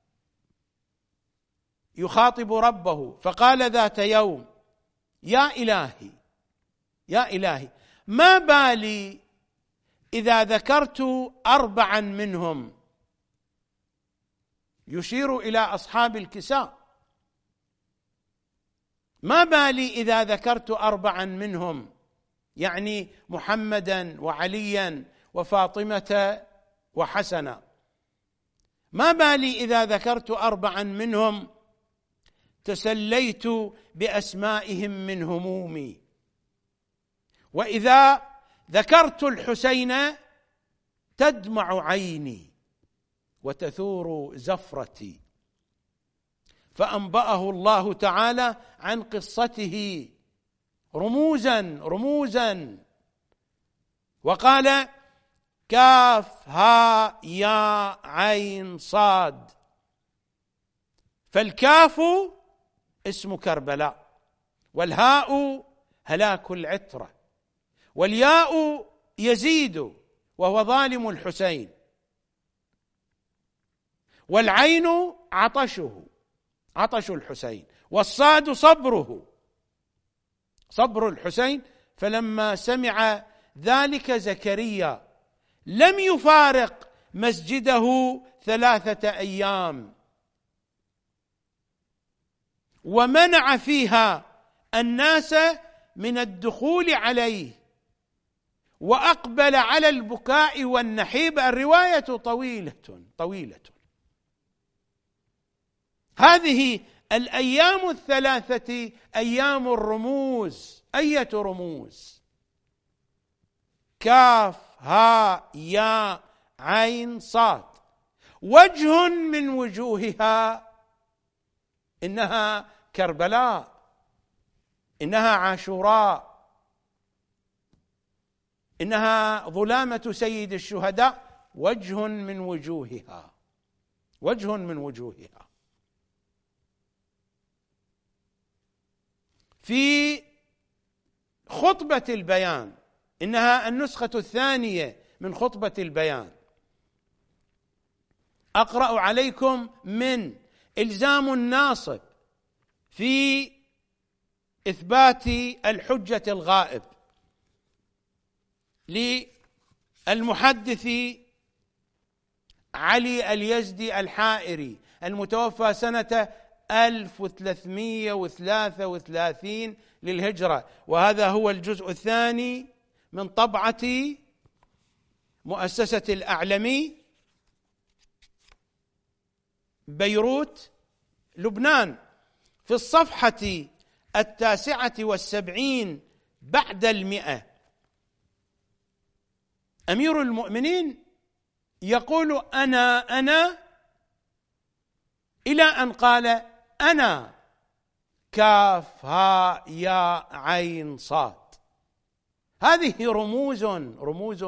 يخاطب ربه، فقال ذات يوم: يا إلهي يا إلهي ما بالي إذا ذكرت أربعا منهم، يشير إلى أصحاب الكساء، ما بالي إذا ذكرت أربعا منهم، يعني محمدا وعليا وفاطمة وحسنا، ما بالي إذا ذكرت أربعا منهم تسليت بأسمائهم من همومي، وإذا ذكرت الحسين تدمع عيني وتثور زفرتي. فأنبأه الله تعالى عن قصته رموزا رموزا، وقال: كاف هاء ياء عين صاد. فالكاف اسم كربلاء، والهاء هلاك العترة، والياء يزيد وهو ظالم الحسين، والعين عطشه عطش الحسين، والصاد صبره صبر الحسين. فلما سمع ذلك زكريا لم يفارق مسجده ثلاثة أيام، ومنع فيها الناس من الدخول عليه، وأقبل على البكاء والنحيب. الرواية طويلة طويلة. هذه الأيام الثلاثة أيام الرموز. أية رموز؟ كاف هاء ياء عين صاد. وجه من وجوهها إنها كربلاء، إنها عاشوراء، إنها ظلامة سيد الشهداء. وجه من وجوهها، وجه من وجوهها. في خطبة البيان، إنها النسخة الثانية من خطبة البيان، أقرأ عليكم من إلزام الناصب في إثبات الحجة الغائب للمحدث علي اليزدي الحائري المتوفى سنة ألف وثلاثمئة وثلاثة وثلاثين للهجرة، وهذا هو الجزء الثاني من طبعة مؤسسة الأعلمي بيروت لبنان. في الصفحة التاسعة والسبعين بعد المئة أمير المؤمنين يقول أنا أنا إلى أن قال أنا كاف ها يا عين صاد. هذه رموز رموز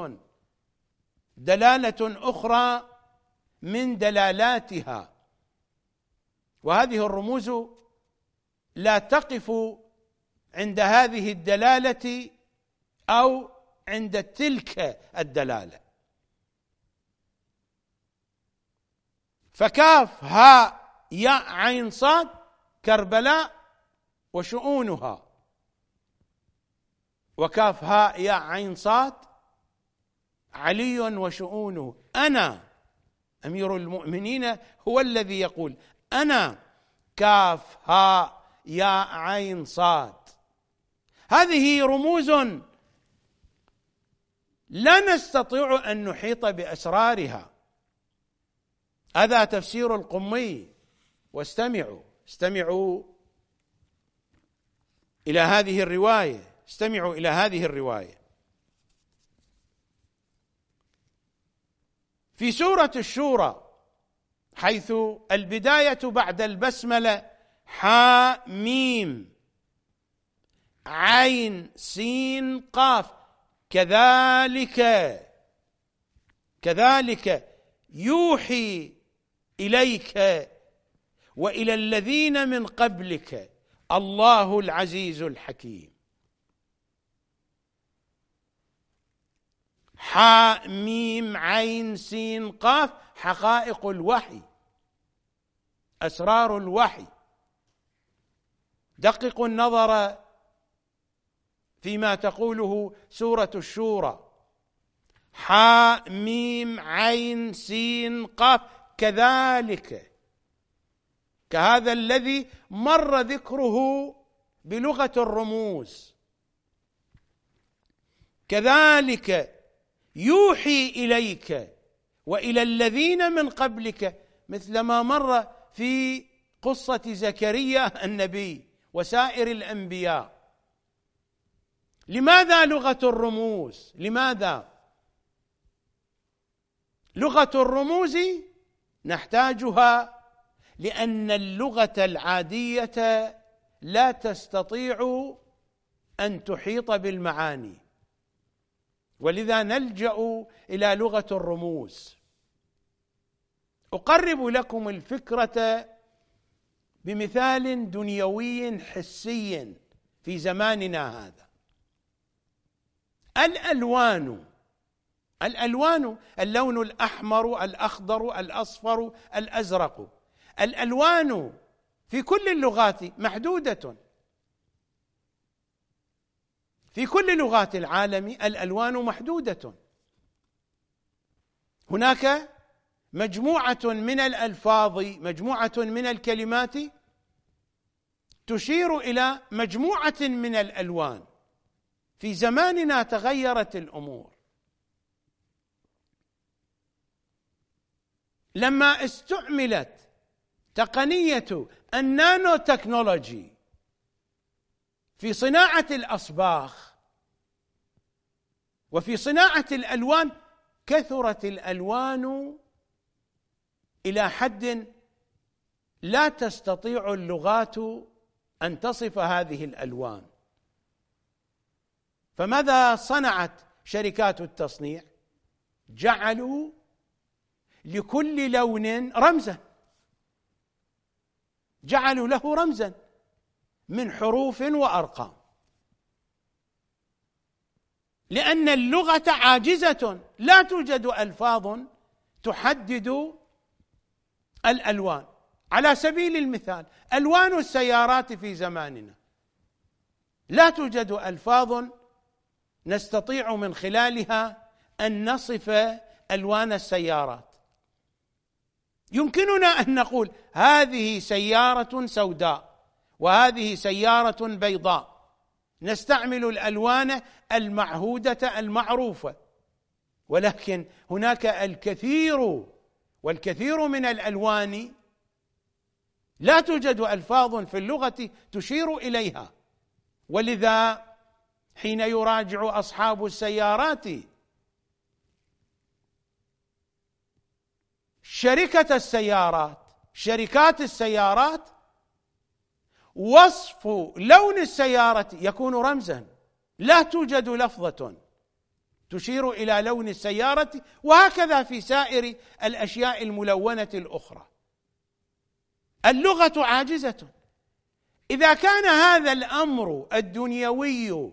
دلالة أخرى من دلالاتها، وهذه الرموز لا تقف عند هذه الدلالة أو عند تلك الدلالة. فكاف ها يا عين صاد كربلاء وشؤونها، وكاف ها يا عين صاد علي وشؤونه. أنا أمير المؤمنين هو الذي يقول أنا كاف ها يا عين صاد. هذه رموز لا نستطيع أن نحيط بأسرارها. هذا تفسير القمي. واستمعوا استمعوا إلى هذه الرواية استمعوا إلى هذه الرواية في سورة الشورى، حيث البداية بعد البسملة حاء ميم عين سين قاف كذلك كذلك يوحي إليك وإلى الذين من قبلك الله العزيز الحكيم. حاء ميم عين سين قاف حقائق الوحي، أسرار الوحي. دققوا النظر فيما تقوله سورة الشورى. حاء ميم عين سين قاف كذلك، كهذا الذي مر ذكره بلغة الرموز. كذلك يوحي إليك وإلى الذين من قبلك، مثل ما مر في قصة زكريا النبي وسائر الأنبياء. لماذا لغة الرموز؟ لماذا لغة الرموز نحتاجها؟ لأن اللغة العادية لا تستطيع أن تحيط بالمعاني، ولذا نلجأ إلى لغة الرموز. أقرب لكم الفكرة بمثال دنيوي حسي في زماننا هذا. الألوان الألوان اللون الأحمر الأخضر الأصفر الأزرق، الألوان في كل اللغات محدودة. في كل لغات العالم الألوان محدودة. هناك مجموعة من الألفاظ، مجموعة من الكلمات تشير إلى مجموعة من الألوان. في زماننا تغيرت الأمور. لما استعملت تقنية النانو تكنولوجي في صناعة الأصباغ وفي صناعة الألوان، كثرت الألوان إلى حد لا تستطيع اللغات أن تصف هذه الألوان. فماذا صنعت شركات التصنيع؟ جعلوا لكل لون رمزا، جعلوا له رمزا من حروف وأرقام، لأن اللغة عاجزة، لا توجد ألفاظ تحدد الألوان. على سبيل المثال ألوان السيارات في زماننا لا توجد ألفاظ نستطيع من خلالها أن نصف ألوان السيارات. يمكننا أن نقول هذه سيارة سوداء وهذه سيارة بيضاء، نستعمل الألوان المعهودة المعروفة، ولكن هناك الكثير والكثير من الألوان لا توجد ألفاظ في اللغة تشير إليها. ولذا حين يراجع أصحاب السيارات شركة السيارات شركات السيارات، وصف لون السيارة يكون رمزا، لا توجد لفظة تشير إلى لون السيارة، وهكذا في سائر الأشياء الملونة الأخرى. اللغة عاجزة. إذا كان هذا الأمر الدنيوي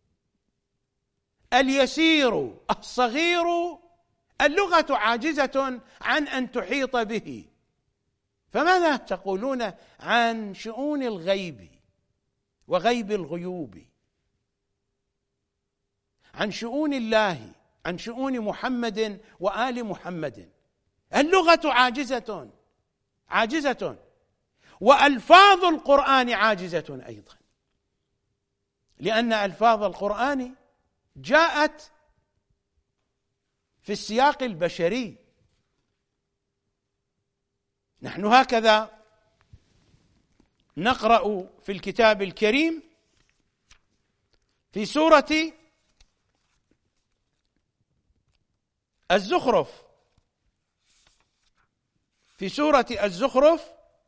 اليسير الصغير اللغة عاجزة عن أن تحيط به، فماذا تقولون عن شؤون الغيب وغيب الغيوب، عن شؤون الله، عن شؤون محمد وآل محمد؟ اللغة عاجزة عاجزة، وألفاظ القرآن عاجزة أيضا، لأن ألفاظ القرآن جاءت في السياق البشري. نحن هكذا نقرأ في الكتاب الكريم في سورة الزخرف في سورة الزخرف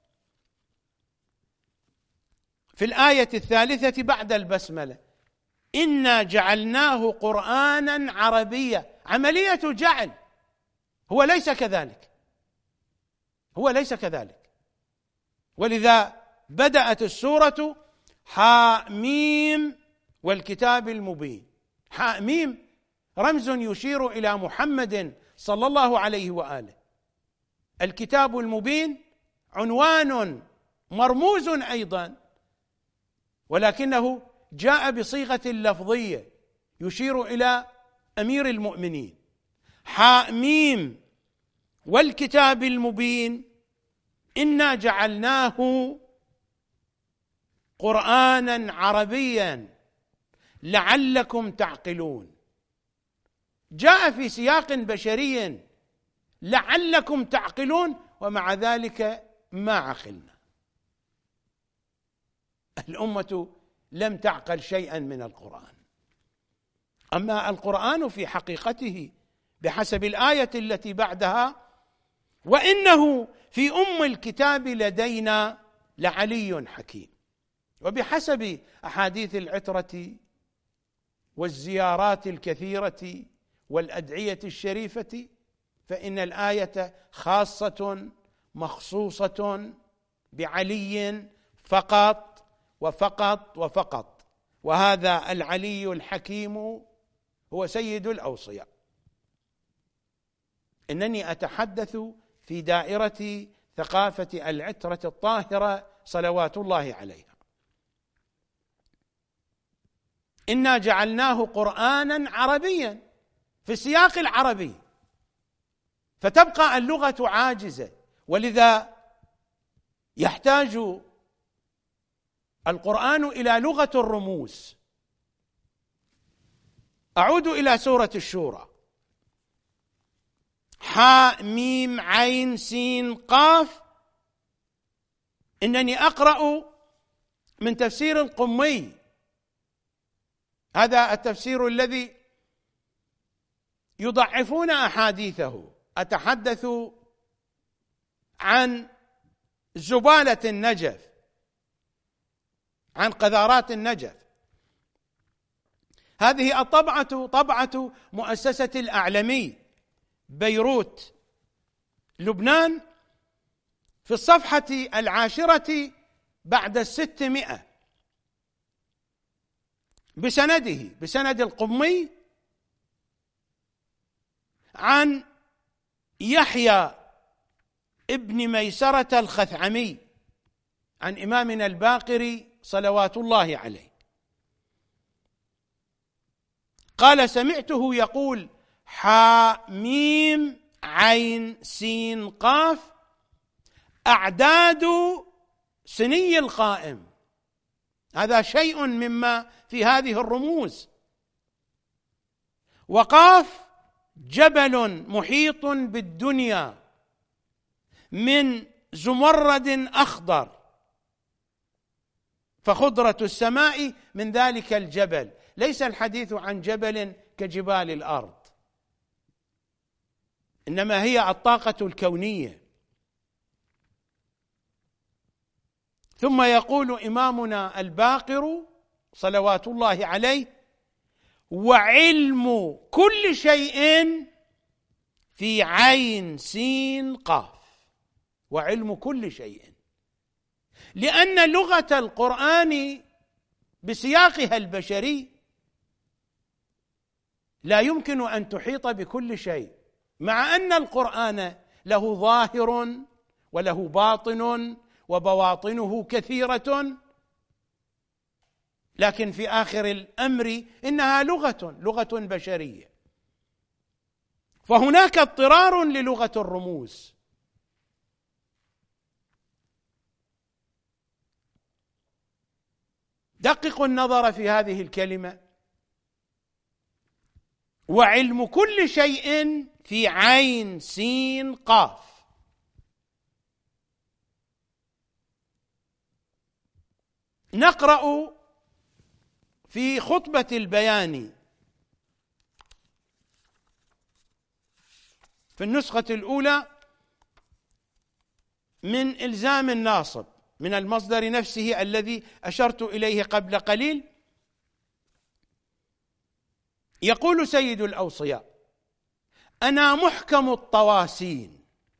في الآية الثالثة بعد البسملة: إنا جعلناه قرآنا عربيا. عملية جعل، هو ليس كذلك هو ليس كذلك ولذا بدأت السورة حاميم والكتاب المبين. حاميم رمز يشير إلى محمد صلى الله عليه وآله. الكتاب المبين عنوان مرموز أيضا، ولكنه جاء بصيغة لفظية يشير إلى أمير المؤمنين. حاميم والكتاب المبين إنا جعلناه قرآنا عربيا لعلكم تعقلون. جاء في سياق بشري لعلكم تعقلون، ومع ذلك ما عقلنا. الأمة لم تعقل شيئا من القرآن. أما القرآن في حقيقته بحسب الآية التي بعدها: وإنه في أم الكتاب لدينا لعلي حكيم. وبحسب أحاديث العترة والزيارات الكثيرة والأدعية الشريفة، فإن الآية خاصة مخصوصة بعلي فقط وفقط وفقط، وهذا العلي الحكيم هو سيد الأوصياء. إنني أتحدث في دائرة ثقافة العترة الطاهرة صلوات الله عليها. إنا جعلناه قرآنا عربيا في السياق العربي، فتبقى اللغة عاجزة، ولذا يحتاج القرآن إلى لغة الرموز. أعود إلى سورة الشورى: حاء ميم عين سين قاف. إنني أقرأ من تفسير القمي، هذا التفسير الذي يضعفون أحاديثه. أتحدث عن زبالة النجف، عن قذارات النجف. هذه الطبعة طبعة مؤسسة الأعلمي بيروت لبنان في الصفحة العاشرة بعد الستمائة بسنده بسند القمي عن يحيى ابن ميسرة الخثعمي عن إمامنا الباقري صلوات الله عليه قال: سمعته يقول: حاء ميم عين سين قاف أعداد سني القائم، هذا شيء مما في هذه الرموز. وقاف جبل محيط بالدنيا من زمرد أخضر، فخضرة السماء من ذلك الجبل. ليس الحديث عن جبل كجبال الأرض، إنما هي الطاقة الكونية. ثم يقول إمامنا الباقر صلوات الله عليه: وعلم كل شيء في عين سين قاف. وعلم كل شيء، لأن لغة القرآن بسياقها البشري لا يمكن أن تحيط بكل شيء، مع أن القرآن له ظاهر وله باطن وبواطنه كثيرة، لكن في آخر الأمر إنها لغة لغة بشرية. فهناك اضطرار للغة الرموز. دققوا النظر في هذه الكلمة: وعلم كل شيء في عين سين قاف. نقرأ في خطبة البيان في النسخة الأولى من إلزام الناصب من المصدر نفسه الذي أشرت إليه قبل قليل. يقول سيد الأوصياء: أنا محكم الطواسين،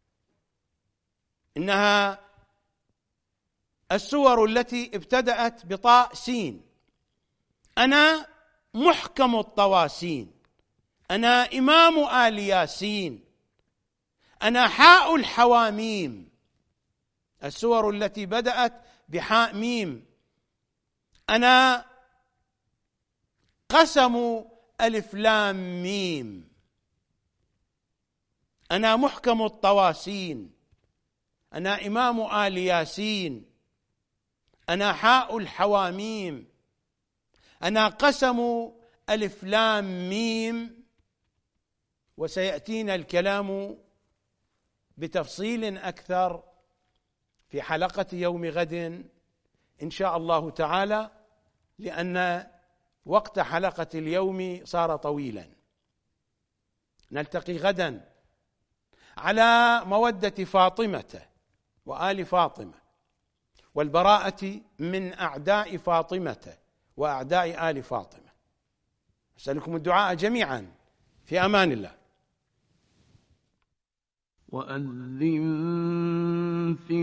إنها السور التي ابتدأت بطاء سين. أنا محكم الطواسين، أنا إمام آل ياسين، أنا حاء الحواميم، السور التي بدأت بحاء ميم. أنا قسم ألف لام ميم. أنا محكم الطواسين، أنا إمام آل ياسين، أنا حاء الحواميم، أنا قسم ألف لام ميم. وسيأتينا الكلام بتفصيل أكثر في حلقة يوم غد إن شاء الله تعالى، لأن وقت حلقة اليوم صار طويلا. نلتقي غدا على مودة فاطمة وآل فاطمة والبراءة من أعداء فاطمة وأعداء آل فاطمة. أسألكم الدعاء جميعا. في أمان الله. وأذن في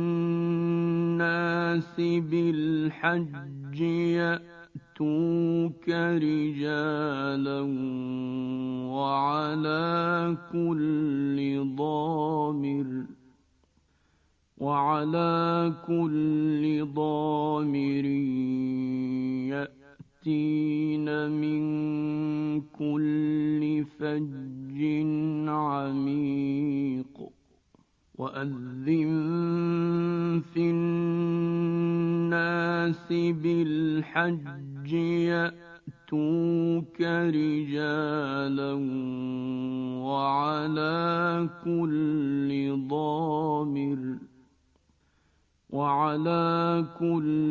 الناس بالحج يأتوك رجالا وعلى كل ضامر وعلى كل ضامر يأتين من كل فج عميق. وأذن في الناس بالحج يأتوك رجالا وعلى كل ضامر وعلى كل